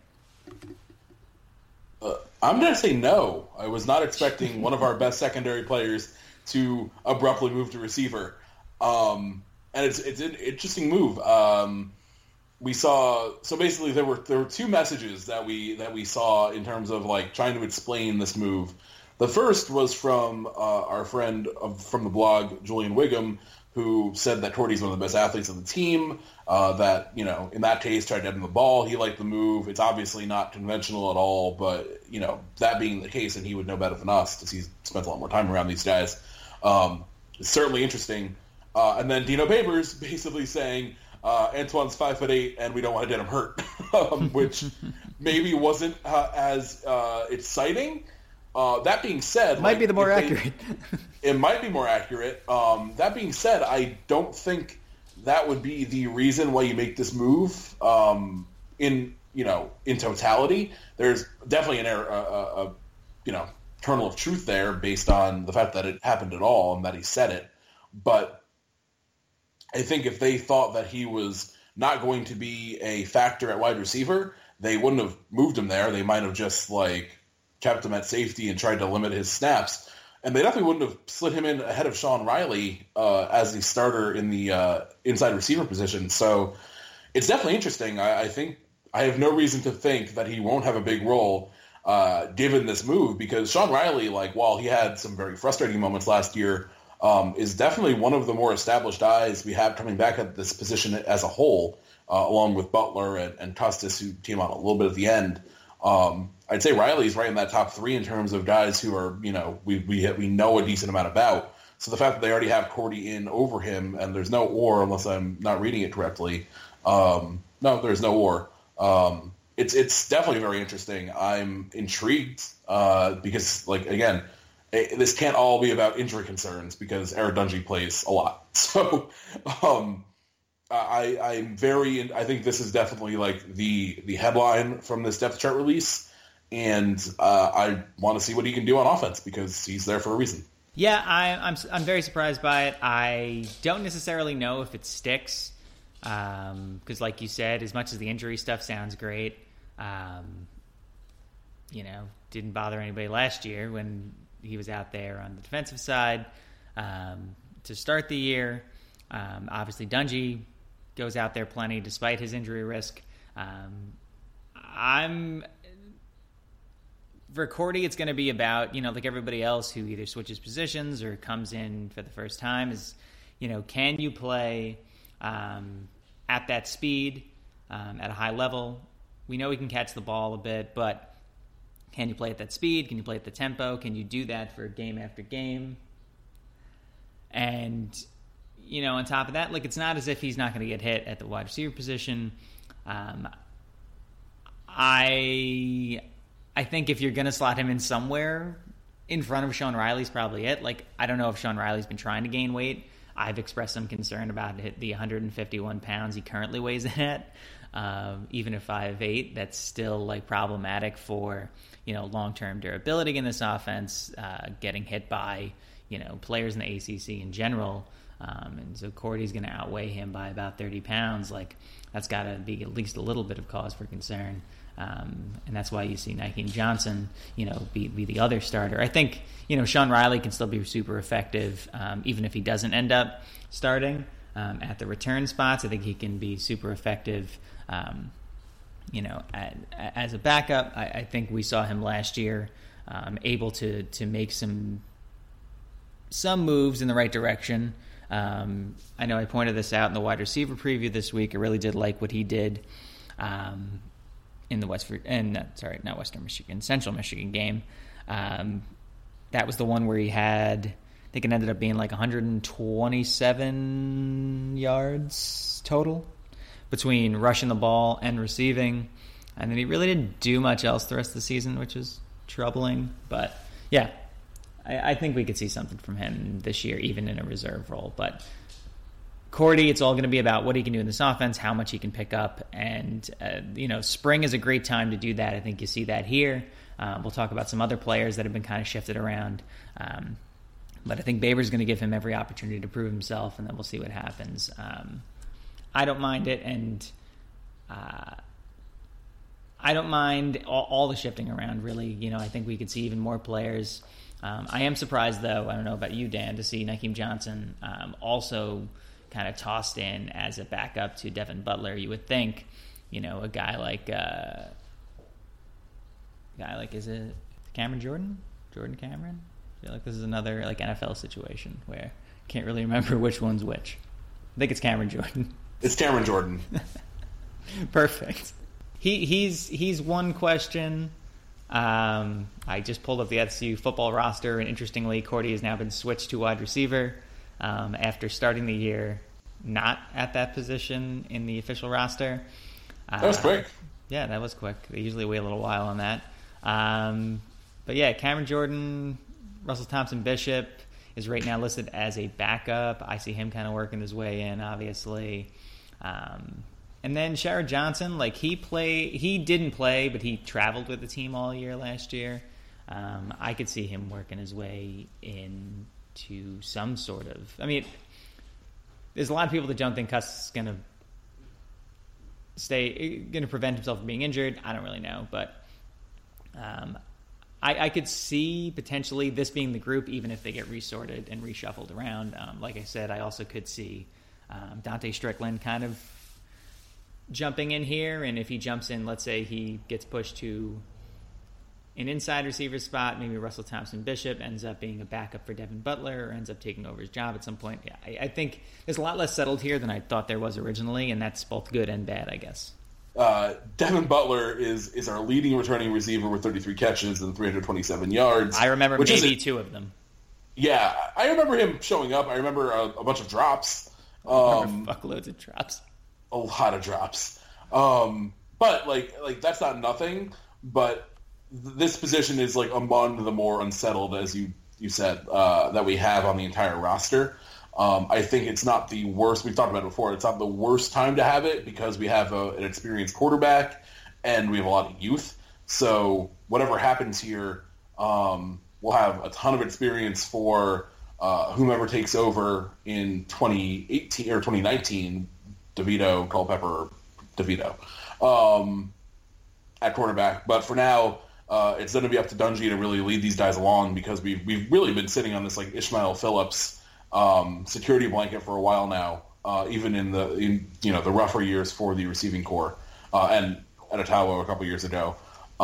I'm going to say no. I was not expecting one of our best secondary players to abruptly move to receiver. And it's an interesting move. We saw, so basically there were 2 messages that we saw in terms of trying to explain this move. The first was from our friend from the blog, Julian Wiggum, who said that Cordy's one of the best athletes on the team, that, in that case, tried to have him the ball. He liked the move. It's obviously not conventional at all, but, that being the case, and he would know better than us because he's spent a lot more time around these guys, it's certainly interesting. And then Dino Babers basically saying, Antoine's 5'8", and we don't want to get him hurt, which maybe wasn't as exciting. That being said, might be the more accurate. It might be more accurate. That being said, I don't think that would be the reason why you make this move. In totality, there's definitely a kernel of truth there based on the fact that it happened at all and that he said it. But I think if they thought that he was not going to be a factor at wide receiver, they wouldn't have moved him there. They might have just kept him at safety and tried to limit his snaps. And they definitely wouldn't have slid him in ahead of Sean Riley as the starter in the inside receiver position. So it's definitely interesting. I think I have no reason to think that he won't have a big role given this move, because Sean Riley, while he had some very frustrating moments last year, is definitely one of the more established eyes we have coming back at this position as a whole, along with Butler and Custis, who came on a little bit at the end. I'd say Riley's right in that top three in terms of guys who are, we know a decent amount about. So the fact that they already have Cordy in over him, and there's no or, unless I'm not reading it correctly. No, there's no or. It's definitely very interesting. I'm intrigued because, again, this can't all be about injury concerns because Eric Dungey plays a lot. So I think this is definitely the headline from this depth chart release, and I want to see what he can do on offense because he's there for a reason. Yeah, I'm very surprised by it. I don't necessarily know if it sticks because, like you said, as much as the injury stuff sounds great, didn't bother anybody last year when he was out there on the defensive side to start the year. Obviously, Dungey goes out there plenty despite his injury risk. For Cordy, it's going to be about, like everybody else who either switches positions or comes in for the first time is, can you play at that speed, at a high level? We know he can catch the ball a bit, but can you play at that speed? Can you play at the tempo? Can you do that for game after game? And, on top of that, it's not as if he's not going to get hit at the wide receiver position. I think if you're going to slot him in somewhere in front of Sean Riley's probably it. I don't know if Sean Riley's been trying to gain weight. I've expressed some concern about the 151 pounds he currently weighs at. Even at 5'8", that's still problematic for long-term durability in this offense, getting hit by players in the ACC in general. And so Cordy's going to outweigh him by about 30 pounds. That's got to be at least a little bit of cause for concern. And that's why you see Nykeim Johnson, be the other starter. I think, Sean Riley can still be super effective, even if he doesn't end up starting at the return spots. I think he can be super effective, as a backup. I think we saw him last year able to make some moves in the right direction. I know I pointed this out in the wide receiver preview this week. I really did like what he did in the Central Michigan game. That was the one where he had, I think it ended up being 127 yards total between rushing the ball and receiving. And then he really didn't do much else the rest of the season, which is troubling. But yeah, I think we could see something from him this year, even in a reserve role. But Cordy, it's all going to be about what he can do in this offense, how much he can pick up. And, spring is a great time to do that. I think you see that here. We'll talk about some other players that have been kind of shifted around. But I think Babers is going to give him every opportunity to prove himself, and then we'll see what happens. I don't mind it, and I don't mind all the shifting around, really. I think we could see even more players. I am surprised, though, I don't know about you, Dan, to see Nykeim Johnson also kind of tossed in as a backup to Devin Butler. You would think, a guy like is it Cameron Jordan? Jordan Cameron? I feel like this is another NFL situation where I can't really remember which one's which. I think it's Cameron Jordan. It's Cameron Jordan. Perfect. He's one question. I just pulled up the SU football roster, and interestingly, Cordy has now been switched to wide receiver after starting the year not at that position in the official roster. That was quick. Yeah, that was quick. They usually wait a little while on that. But yeah, Cameron Jordan, Russell Thompson Bishop is right now listed as a backup. I see him kind of working his way in, obviously. And then Sherrod Johnson, like he didn't play, but he traveled with the team all year last year. I could see him working his way into some sort of. I mean, there's a lot of people that don't think Cuss is going to prevent himself from being injured. I don't really know, but I could see potentially this being the group, even if they get resorted and reshuffled around. Like I said, I also could see Dante Strickland kind of jumping in here, and if he jumps in, let's say he gets pushed to an inside receiver spot, maybe Russell Thompson Bishop ends up being a backup for Devin Butler or ends up taking over his job at some point. Yeah, I think there's a lot less settled here than I thought there was originally, and that's both good and bad, I guess. Devin Butler is our leading returning receiver with 33 catches and 327 yards. I remember maybe two of them. Yeah, I remember him showing up. I remember a bunch of drops. Fuckloads of drops. A lot of drops. But like that's not nothing. But this position is like among the more unsettled, as you said, that we have on the entire roster. I think it's not the worst. We've talked about it before. It's not the worst time to have it because we have an experienced quarterback and we have a lot of youth. So whatever happens here, we'll have a ton of experience for whomever takes over in 2018 or 2019. DeVito, Culpepper, DeVito at quarterback. But for now, it's going to be up to Dungy to really lead these guys along because we've really been sitting on this like Ishmael Phillips security blanket for a while now, even in the rougher years for the receiving core and at Ottawa a couple years ago.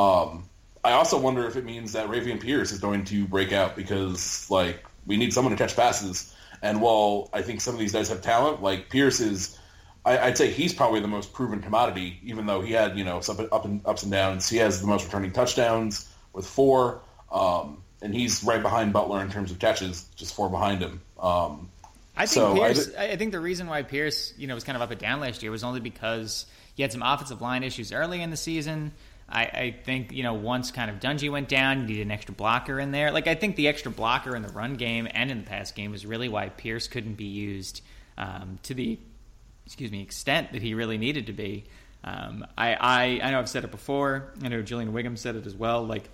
I also wonder if it means that Ravian Pierce is going to break out because like we need someone to catch passes. And while I think some of these guys have talent, like Pierce is. I'd say he's probably the most proven commodity, even though he had, some ups and downs. He has the most returning touchdowns with 4, and he's right behind Butler in terms of catches, just 4 behind him. I think the reason why Pierce, was kind of up and down last year was only because he had some offensive line issues early in the season. I think, once kind of Dungy went down, you needed an extra blocker in there. Like, I think the extra blocker in the run game and in the pass game was really why Pierce couldn't be used to the extent that he really needed to be. I know I've said it before. I know Julian Wiggum said it as well. Like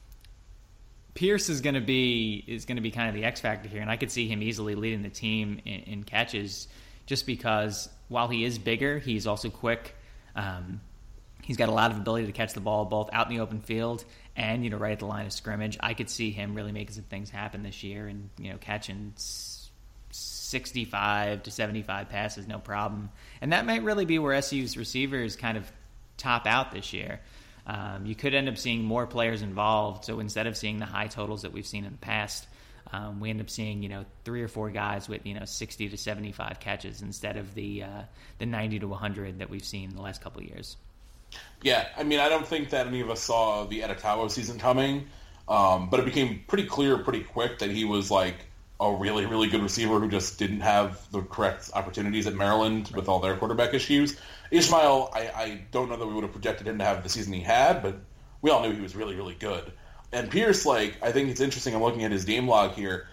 Pierce is going to be kind of the X factor here, and I could see him easily leading the team in catches, just because while he is bigger, he's also quick. He's got a lot of ability to catch the ball both out in the open field and right at the line of scrimmage. I could see him really making some things happen this year and catching 65 to 75 passes, no problem. And that might really be where SU's receivers kind of top out this year. You could end up seeing more players involved. So instead of seeing the high totals that we've seen in the past, we end up seeing 3 or 4 guys with 60 to 75 catches instead of the 90 to 100 that we've seen in the last couple of years. Yeah, I mean, I don't think that any of us saw the Editawa season coming, but it became pretty clear pretty quick that he was like a really, really good receiver who just didn't have the correct opportunities at Maryland with all their quarterback issues. Ishmael, I don't know that we would have projected him to have the season he had, but we all knew he was really, really good. And Pierce, I think it's interesting. I'm looking at his game log here.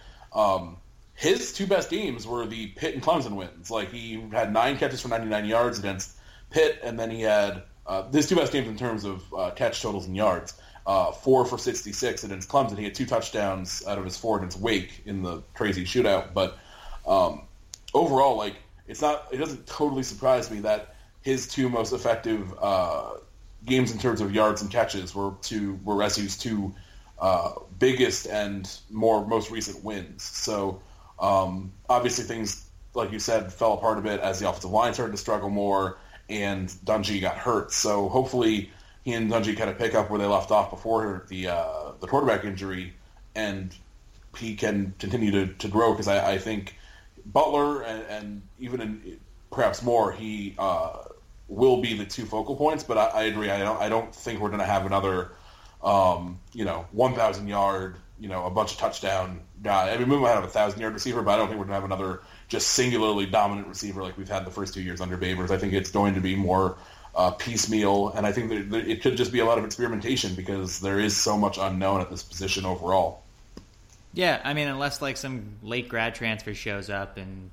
His 2 best games were the Pitt and Clemson wins. He had 9 catches for 99 yards against Pitt, and then he had his 2 best games in terms of catch totals and yards. 4 for 66 against Clemson. He had 2 touchdowns out of his 4 against Wake in the crazy shootout. But overall, it doesn't totally surprise me that his 2 most effective games in terms of yards and catches were SU's 2 biggest and most recent wins. So obviously things, like you said, fell apart a bit as the offensive line started to struggle more and Dungy got hurt. So hopefully he and Dungy kind of pick up where they left off before the quarterback injury, and he can continue to grow, because I think Butler and even perhaps more, he will be the 2 focal points. But I agree. I don't think we're going to have another 1,000 yard, a bunch of touchdown guy. I mean, we might have a 1,000-yard receiver, but I don't think we're going to have another just singularly dominant receiver like we've had the first 2 years under Babers. I think it's going to be more piecemeal, and I think that it could just be a lot of experimentation because there is so much unknown at this position overall. Yeah, I mean, unless like some late grad transfer shows up and,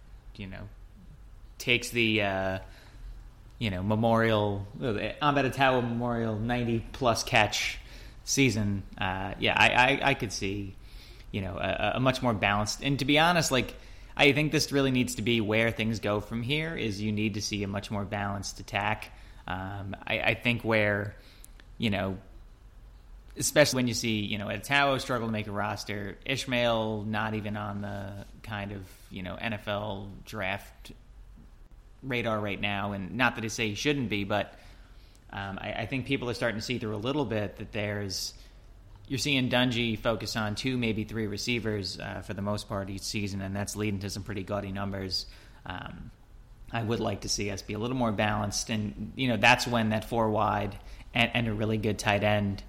takes the, Memorial, the Ambedatawa Memorial 90-plus catch season, I could see, a much more balanced. And to be honest, like, I think this really needs to be where things go from here is you need to see a much more balanced attack. I think where, especially when you see, Edatawa struggle to make a roster, Ishmael not even on the kind of, NFL draft radar right now, and not that I say he shouldn't be, but I think people are starting to see through a little bit that you're seeing Dungy focus on 2, maybe 3 receivers for the most part each season, and that's leading to some pretty gaudy numbers. I would like to see us be a little more balanced, and that's when that 4 wide and a really good tight end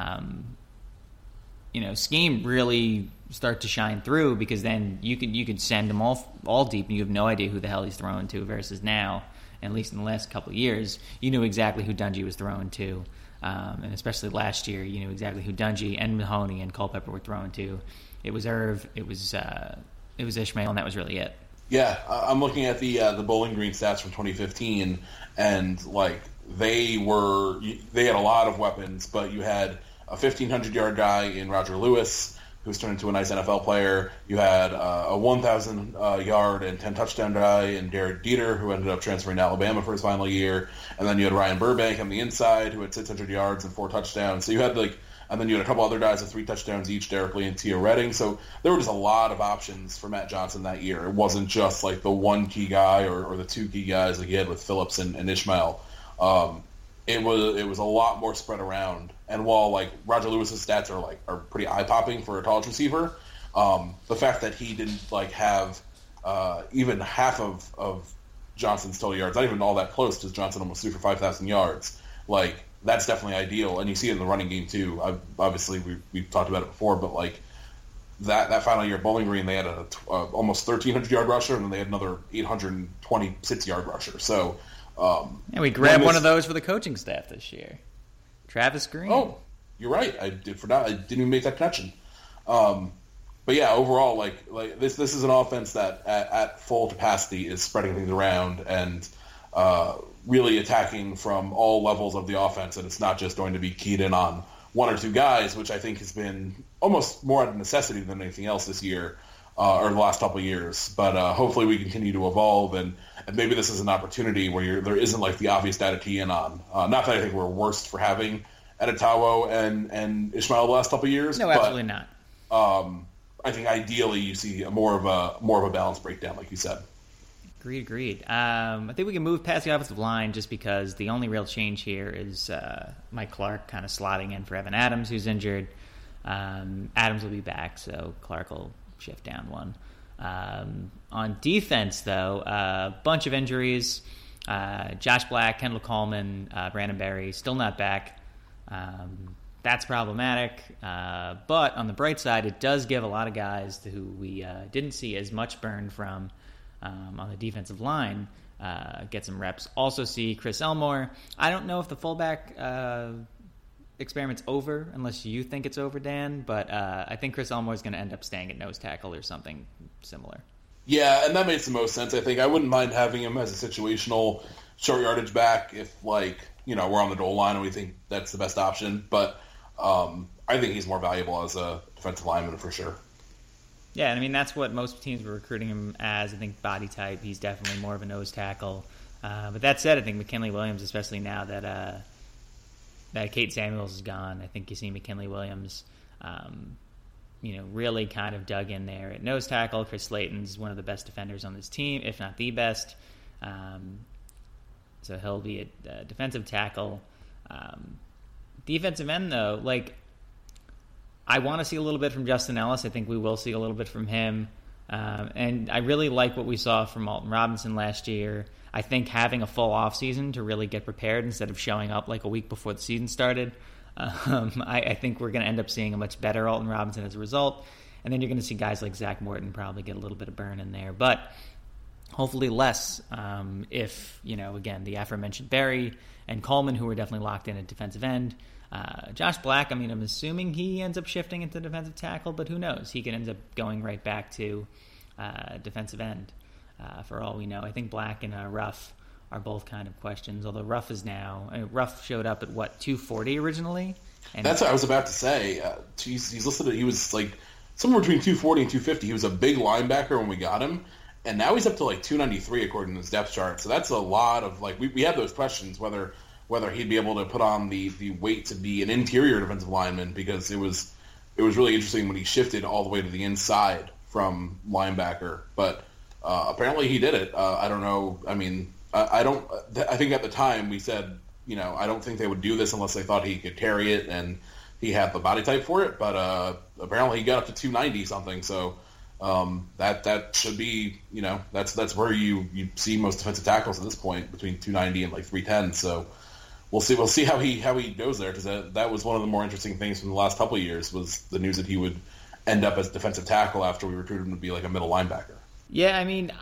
scheme really start to shine through, because then you could send them all deep and you have no idea who the hell he's throwing to, versus now, at least in the last couple of years, you knew exactly who Dungy was throwing to. And especially last year, you knew exactly who Dungy and Mahoney and Culpepper were throwing to. It was Irv, it was Ishmael, and that was really it. Yeah, I'm looking at the Bowling Green stats from 2015, and like they had a lot of weapons, but you had a 1,500-yard guy in Roger Lewis, who's turned into a nice NFL player. You had a 1,000-yard and 10-touchdown guy in Derek Dieter, who ended up transferring to Alabama for his final year. And then you had Ryan Burbank on the inside, who had 600 yards and 4 touchdowns. So you had and then you had a couple other guys with 3 touchdowns each, Derek Lee and Tia Redding. So there were just a lot of options for Matt Johnson that year. It wasn't just like the one key guy or the 2 key guys like he had with Phillips and Ishmael. It was a lot more spread around. And while like Roger Lewis's stats are pretty eye popping for a college receiver, the fact that he didn't like have even half of Johnson's total yards, not even all that close, because Johnson almost threw for 5,000 yards. Like that's definitely ideal, and you see it in the running game too. Obviously, we've talked about it before, but like that final year at Bowling Green, they had a almost 1,300-yard rusher, and then they had another 826-yard rusher. So. We grabbed one of those for the coaching staff this year, Travis Green. Oh, you're right. I didn't even make that connection. But yeah, overall, like this is an offense that at full capacity is spreading things around and really attacking from all levels of the offense, and it's not just going to be keyed in on 1 or 2 guys, which I think has been almost more out of necessity than anything else this year. Or the last couple of years, but hopefully we continue to evolve, and maybe this is an opportunity where there isn't like the obvious data to key in on. Not that I think we're worst for having Edatawa and Ishmael the last couple of years. No, absolutely not. I think ideally you see more of a balanced breakdown, like you said. Agreed. I think we can move past the offensive line just because the only real change here is Mike Clark kind of slotting in for Evan Adams, who's injured. Adams will be back, so Clark will shift down 1. On defense, though, a bunch of injuries. Josh Black, Kendall Coleman, Brandon Berry, still not back. That's problematic. But on the bright side, it does give a lot of guys who we didn't see as much burn from on the defensive line get some reps. Also see Chris Elmore. I don't know if the fullback experiment's over, unless you think it's over, Dan, but I think Chris Elmore is going to end up staying at nose tackle or something similar. Yeah, and that makes the most sense. I think I wouldn't mind having him as a situational short yardage back if, like, we're on the goal line and we think that's the best option, but I think he's more valuable as a defensive lineman for sure. Yeah, I mean, that's what most teams were recruiting him as. I think body type, he's definitely more of a nose tackle. But that said, I think McKinley Williams, especially now that Kate Samuels is gone, I think you see McKinley Williams, really kind of dug in there at nose tackle. Chris Slayton's one of the best defenders on this team, if not the best. So he'll be a defensive tackle. Defensive end, though, I want to see a little bit from Justin Ellis. I think we will see a little bit from him. And I really like what we saw from Alton Robinson last year. I think having a full offseason to really get prepared instead of showing up like a week before the season started I think we're going to end up seeing a much better Alton Robinson as a result. And then you're going to see guys like Zach Morton probably get a little bit of burn in there. But hopefully less if, again, the aforementioned Berry and Coleman, who are definitely locked in at defensive end. Josh Black, I'm assuming he ends up shifting into defensive tackle, but who knows? He could end up going right back to defensive end for all we know. I think Black and Ruff are both kind of questions, although Ruff is now... Ruff showed up at, 240 originally? And that's what I was about to say. He's listed... He was, somewhere between 240 and 250. He was a big linebacker when we got him, and now he's up to, 293 according to his depth chart. So that's a lot of... we had those questions, whether he'd be able to put on the weight to be an interior defensive lineman, because it was really interesting when he shifted all the way to the inside from linebacker. But apparently he did it. I don't know. I think at the time we said, I don't think they would do this unless they thought he could carry it and he had the body type for it. But apparently he got up to 290 something. So that should be, that's where you see most defensive tackles at this point, between 290 and 310. So we'll see how he goes there, because that was one of the more interesting things from the last couple of years, was the news that he would end up as defensive tackle after we recruited him to be a middle linebacker. Yeah,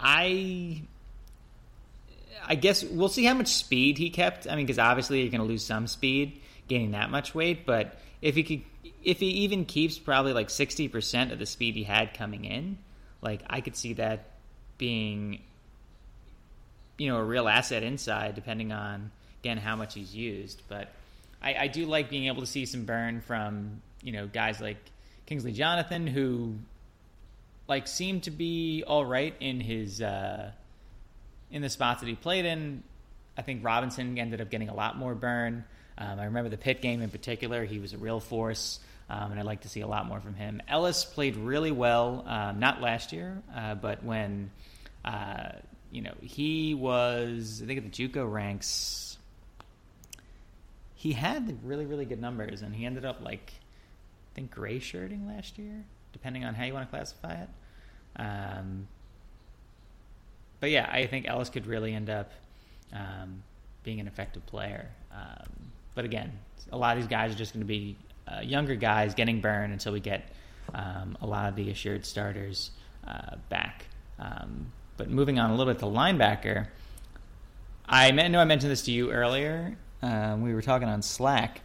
I guess we'll see how much speed he kept. Because obviously you're going to lose some speed gaining that much weight, but if he even keeps probably 60% of the speed he had coming in, I could see that being, a real asset inside, depending on, again, how much he's used. But I do like being able to see some burn from, guys like Kingsley Jonathan, who seemed to be all right in his in the spots that he played in. I think Robinson ended up getting a lot more burn. I remember the Pitt game in particular. He was a real force, and I'd like to see a lot more from him. Ellis played really well, not last year, but when he was, I think, at the JUCO ranks, he had really, really good numbers, and he ended up gray shirting last year, depending on how you want to classify it. But yeah, I think Ellis could really end up being an effective player. But again, a lot of these guys are just going to be younger guys getting burned until we get a lot of the assured starters back. But moving on a little bit to linebacker, I know I mentioned this to you earlier. We were talking on Slack.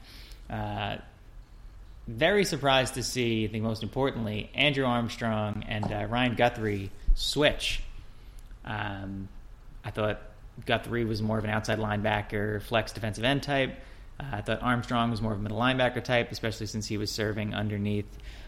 Very surprised to see, I think most importantly, Andrew Armstrong and Ryan Guthrie switch. I thought Guthrie was more of an outside linebacker, flex defensive end type. I thought Armstrong was more of a middle linebacker type, especially since he was serving underneath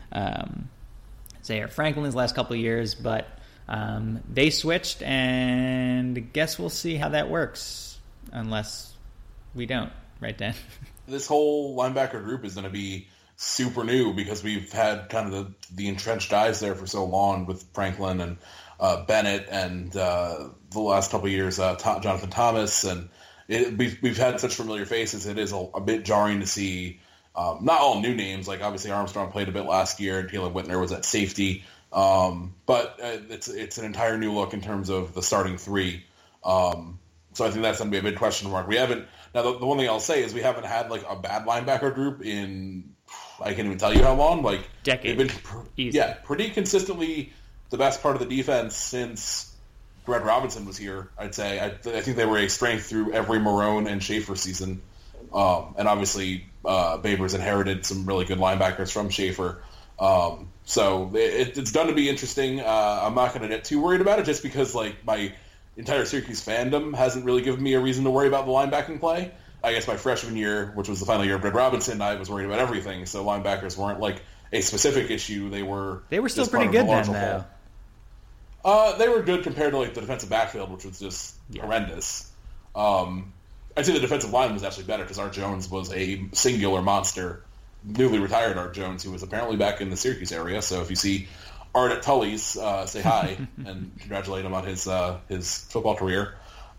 Zaire Franklin his last couple of years. But they switched, and I guess we'll see how that works, unless we don't, right, Dan? This whole linebacker group is going to be super new, because we've had kind of the entrenched guys there for so long with Franklin and Bennett, and the last couple of years Jonathan Thomas, and we've had such familiar faces. It is a bit jarring to see not all new names. Obviously Armstrong played a bit last year, and Taylor Whitner was at safety, but it's an entire new look in terms of the starting three. So I think that's going to be a big question mark. We haven't. Now, the one thing I'll say is we haven't had a bad linebacker group in, I can't even tell you how long. Decade. They've been pretty consistently the best part of the defense since Greg Robinson was here, I'd say. I think they were a strength through every Marone and Schaefer season. And obviously, Babers inherited some really good linebackers from Schaefer. So it's done to be interesting. I'm not going to get too worried about it, just because my entire Syracuse fandom hasn't really given me a reason to worry about the linebacking play. I guess my freshman year, which was the final year of Greg Robinson, I was worried about everything. So linebackers weren't a specific issue. They were still pretty good then, though. They were good compared to the defensive backfield, which was just horrendous. I'd say the defensive line was actually better, because Art Jones was a singular monster. Newly retired Art Jones, who was apparently back in the Syracuse area. So if you see Art at Tully's, say hi and congratulate him on his football career.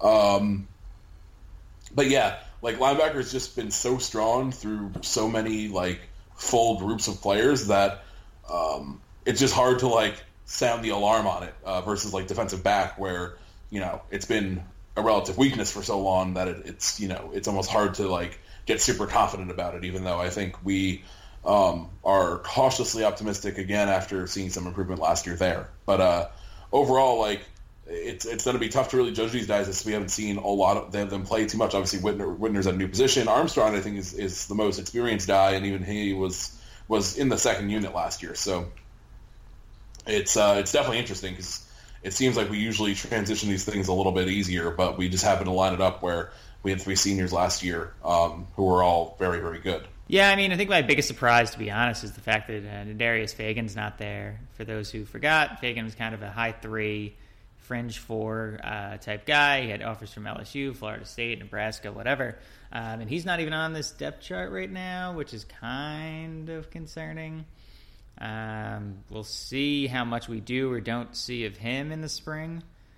But yeah, linebackers just been so strong through so many full groups of players that it's just hard to sound the alarm on it versus defensive back, where it's been a relative weakness for so long that it's it's almost hard to like get super confident about it. Even though I think we are cautiously optimistic again after seeing some improvement last year there. But overall, like it's going to be tough to really judge these guys as we haven't seen a lot of them play too much. Obviously, Whitner's at a new position. Armstrong, I think, is the most experienced guy, and even he was in the second unit last year. So it's definitely interesting because it seems like we usually transition these things a little bit easier, but we just happen to line it up where we had 3 seniors last year who were all very, very good. Yeah, I mean, I think my biggest surprise, to be honest, is the fact that Darius Fagan's not there. For those who forgot, Fagan was kind of a high 3, fringe 4 type guy. He had offers from LSU, Florida State, Nebraska, whatever. And he's not even on this depth chart right now, which is kind of concerning. We'll see how much we do or don't see of him in the spring.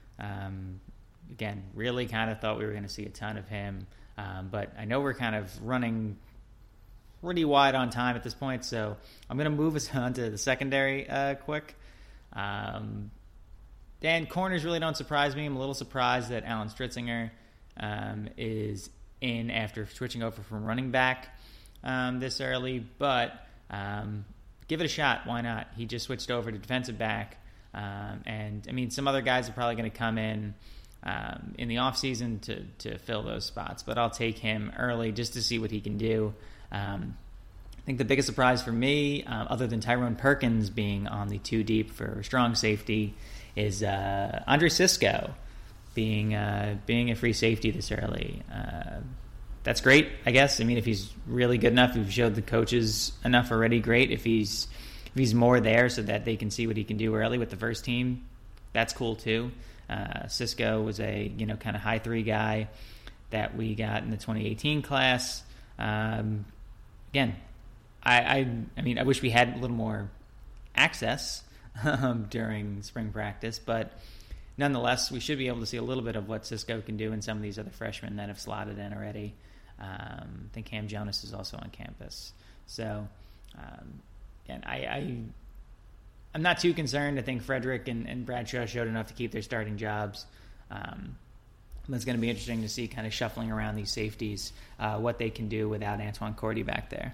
Again, really kind of thought we were going to see a ton of him. But I know we're kind of running pretty wide on time at this point, so I'm going to move us on to the secondary quick. Dan, corners really don't surprise me. I'm a little surprised that Alan Stritzinger is in after switching over from running back this early, but give it a shot. Why not? He just switched over to defensive back, and I mean, some other guys are probably going to come in the offseason to fill those spots, but I'll take him early just to see what he can do. I think the biggest surprise for me, other than Tyrone Perkins being on the 2 deep for strong safety, is Andre Cisco being a free safety this early. That's great, I guess. I mean, if he's really good enough, if you've showed the coaches enough already, great. If he's more there so that they can see what he can do early with the first team, that's cool too. Cisco was a kind of high 3 guy that we got in the 2018 class. Again, I mean, I wish we had a little more access during spring practice, but nonetheless, we should be able to see a little bit of what Cisco can do in some of these other freshmen that have slotted in already. I think Cam Jonas is also on campus. So, again, I'm not too concerned. I think Frederick and Bradshaw showed enough to keep their starting jobs. It's going to be interesting to see kind of shuffling around these safeties, what they can do without Antoine Cordy back there.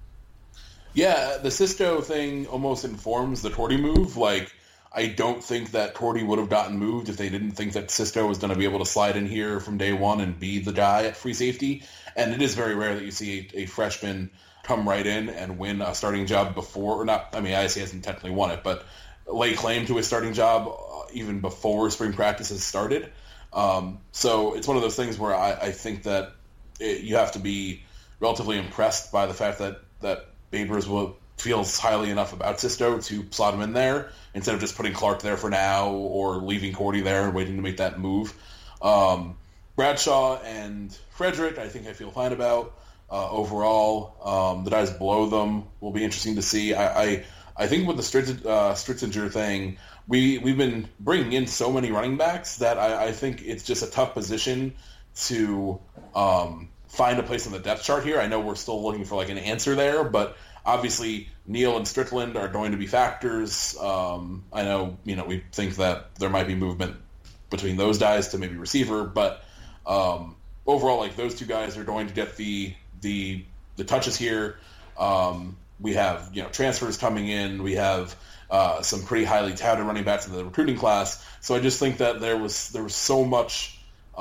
Yeah, the Cisco thing almost informs the Cordy move. Like, I don't think that Cordy would have gotten moved if they didn't think that Cisco was going to be able to slide in here from day one and be the guy at free safety. And it is very rare that you see a freshman come right in and win a starting job before, or not, I mean, ISC hasn't technically won it, but lay claim to a starting job even before spring practice has started. So it's one of those things where I think that you have to be relatively impressed by the fact that Babers feels highly enough about Cisco to slot him in there instead of just putting Clark there for now or leaving Cordy there and waiting to make that move. Bradshaw and Frederick, I think I feel fine about. Overall, the guys below them will be interesting to see. I think with the Stritzinger thing, we've been bringing in so many running backs that I think it's just a tough position to find a place on the depth chart here. I know we're still looking for like an answer there, but obviously Neal and Strickland are going to be factors. I know, we think that there might be movement between those guys to maybe receiver, but overall, like those 2 guys are going to get the touches here. We have, transfers coming in. We have some pretty highly touted running backs in the recruiting class. So I just think that there was so much,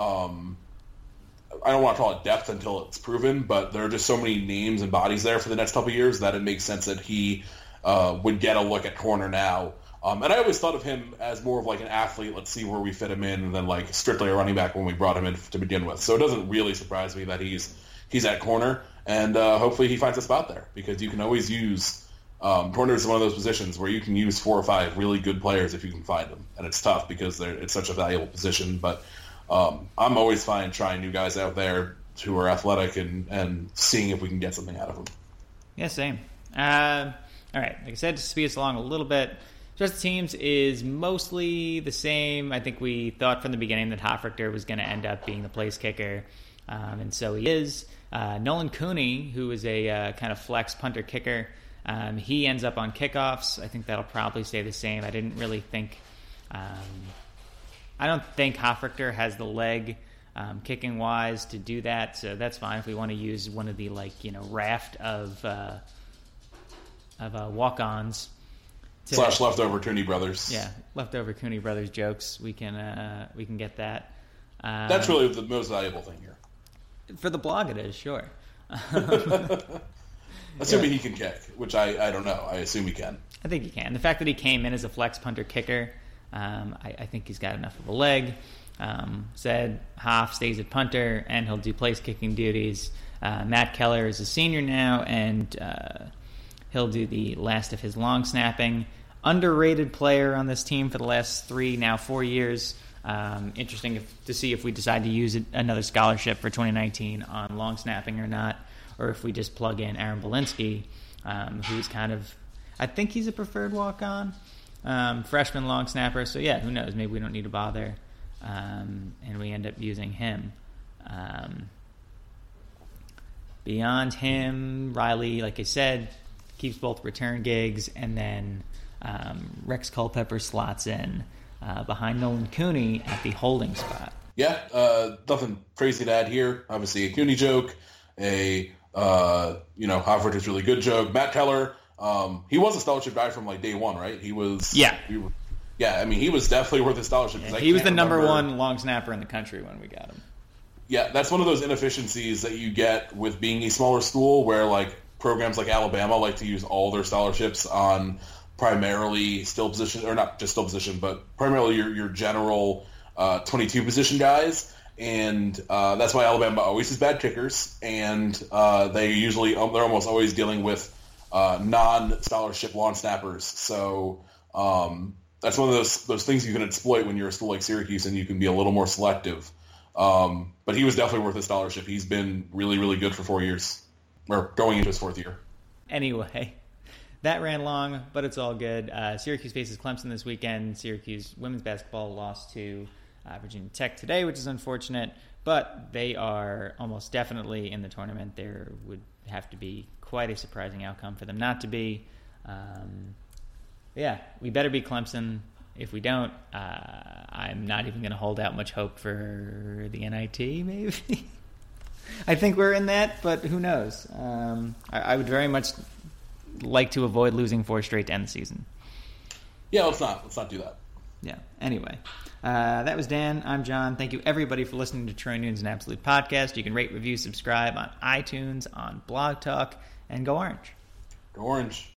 I don't want to call it depth until it's proven, but there are just so many names and bodies there for the next couple of years that it makes sense that he would get a look at corner now. And I always thought of him as more of like an athlete, let's see where we fit him in, than like strictly a running back when we brought him in to begin with. So it doesn't really surprise me that he's at corner, and hopefully he finds a spot there, because you can always use corner is one of those positions where you can use 4 or 5 really good players if you can find them, and it's tough because it's such a valuable position. But I'm always fine trying new guys out there who are athletic and seeing if we can get something out of them. Yeah, same. All right, like I said, to speed us along a little bit, just teams is mostly the same. I think we thought from the beginning that Hofrichter was going to end up being the place kicker, and so he is. Nolan Cooney, who is a kind of flex punter kicker, he ends up on kickoffs. I think that'll probably stay the same. I didn't really think I don't think Hofrichter has the leg kicking wise to do that. So that's fine if we want to use one of the raft of walk-ons. / leftover Cooney Brothers. Yeah, leftover Cooney Brothers jokes. We can get that. That's really the most valuable thing here. For the blog, it is, sure. Assuming he can kick, which I don't know. I assume he can. I think he can. The fact that he came in as a flex punter kicker, I think he's got enough of a leg. Said Hoff stays at punter, and he'll do place kicking duties. Matt Keller is a senior now, and he'll do the last of his long snapping. Underrated player on this team for the last 3, now 4 years. Interesting to see if we decide to use another scholarship for 2019 on long snapping or not, or if we just plug in Aaron Belinsky, who's kind of, I think he's a preferred walk-on, freshman long snapper. So yeah, who knows? Maybe we don't need to bother, and we end up using him. Beyond him, Riley, like I said, keeps both return gigs, and then Rex Culpepper slots in behind Nolan Cooney at the holding spot. Yeah, nothing crazy to add here. Obviously, a Cooney joke, Hofford is really good joke. Matt Keller, he was a scholarship guy from day one, right? He was. Yeah. I mean, he was definitely worth a scholarship. Yeah, he was the number one long snapper in the country when we got him. Yeah, that's one of those inefficiencies that you get with being a smaller school, where programs like Alabama like to use all their scholarships on primarily still position, or not just still position, but primarily your general 22 position guys, and that's why Alabama always has bad kickers, and they're almost always dealing with non-scholarship long snappers. So that's one of those things you can exploit when you're a school like Syracuse, and you can be a little more selective. But he was definitely worth a scholarship. He's been really, really good for 4 years, or going into his 4th year. Anyway. That ran long, but it's all good. Syracuse faces Clemson this weekend. Syracuse women's basketball lost to Virginia Tech today, which is unfortunate, but they are almost definitely in the tournament. There would have to be quite a surprising outcome for them not to be. Yeah, we better beat Clemson. If we don't, I'm not even going to hold out much hope for the NIT, maybe. I think we're in that, but who knows? I would very much like to avoid losing 4 straight to end the season. Yeah, let's not do that. Yeah. Anyway, that was Dan. I'm John. Thank you everybody for listening to Troy Nunes and Absolute Podcast. You can rate, review, subscribe on iTunes, on Blog Talk, and go Orange. Go Orange.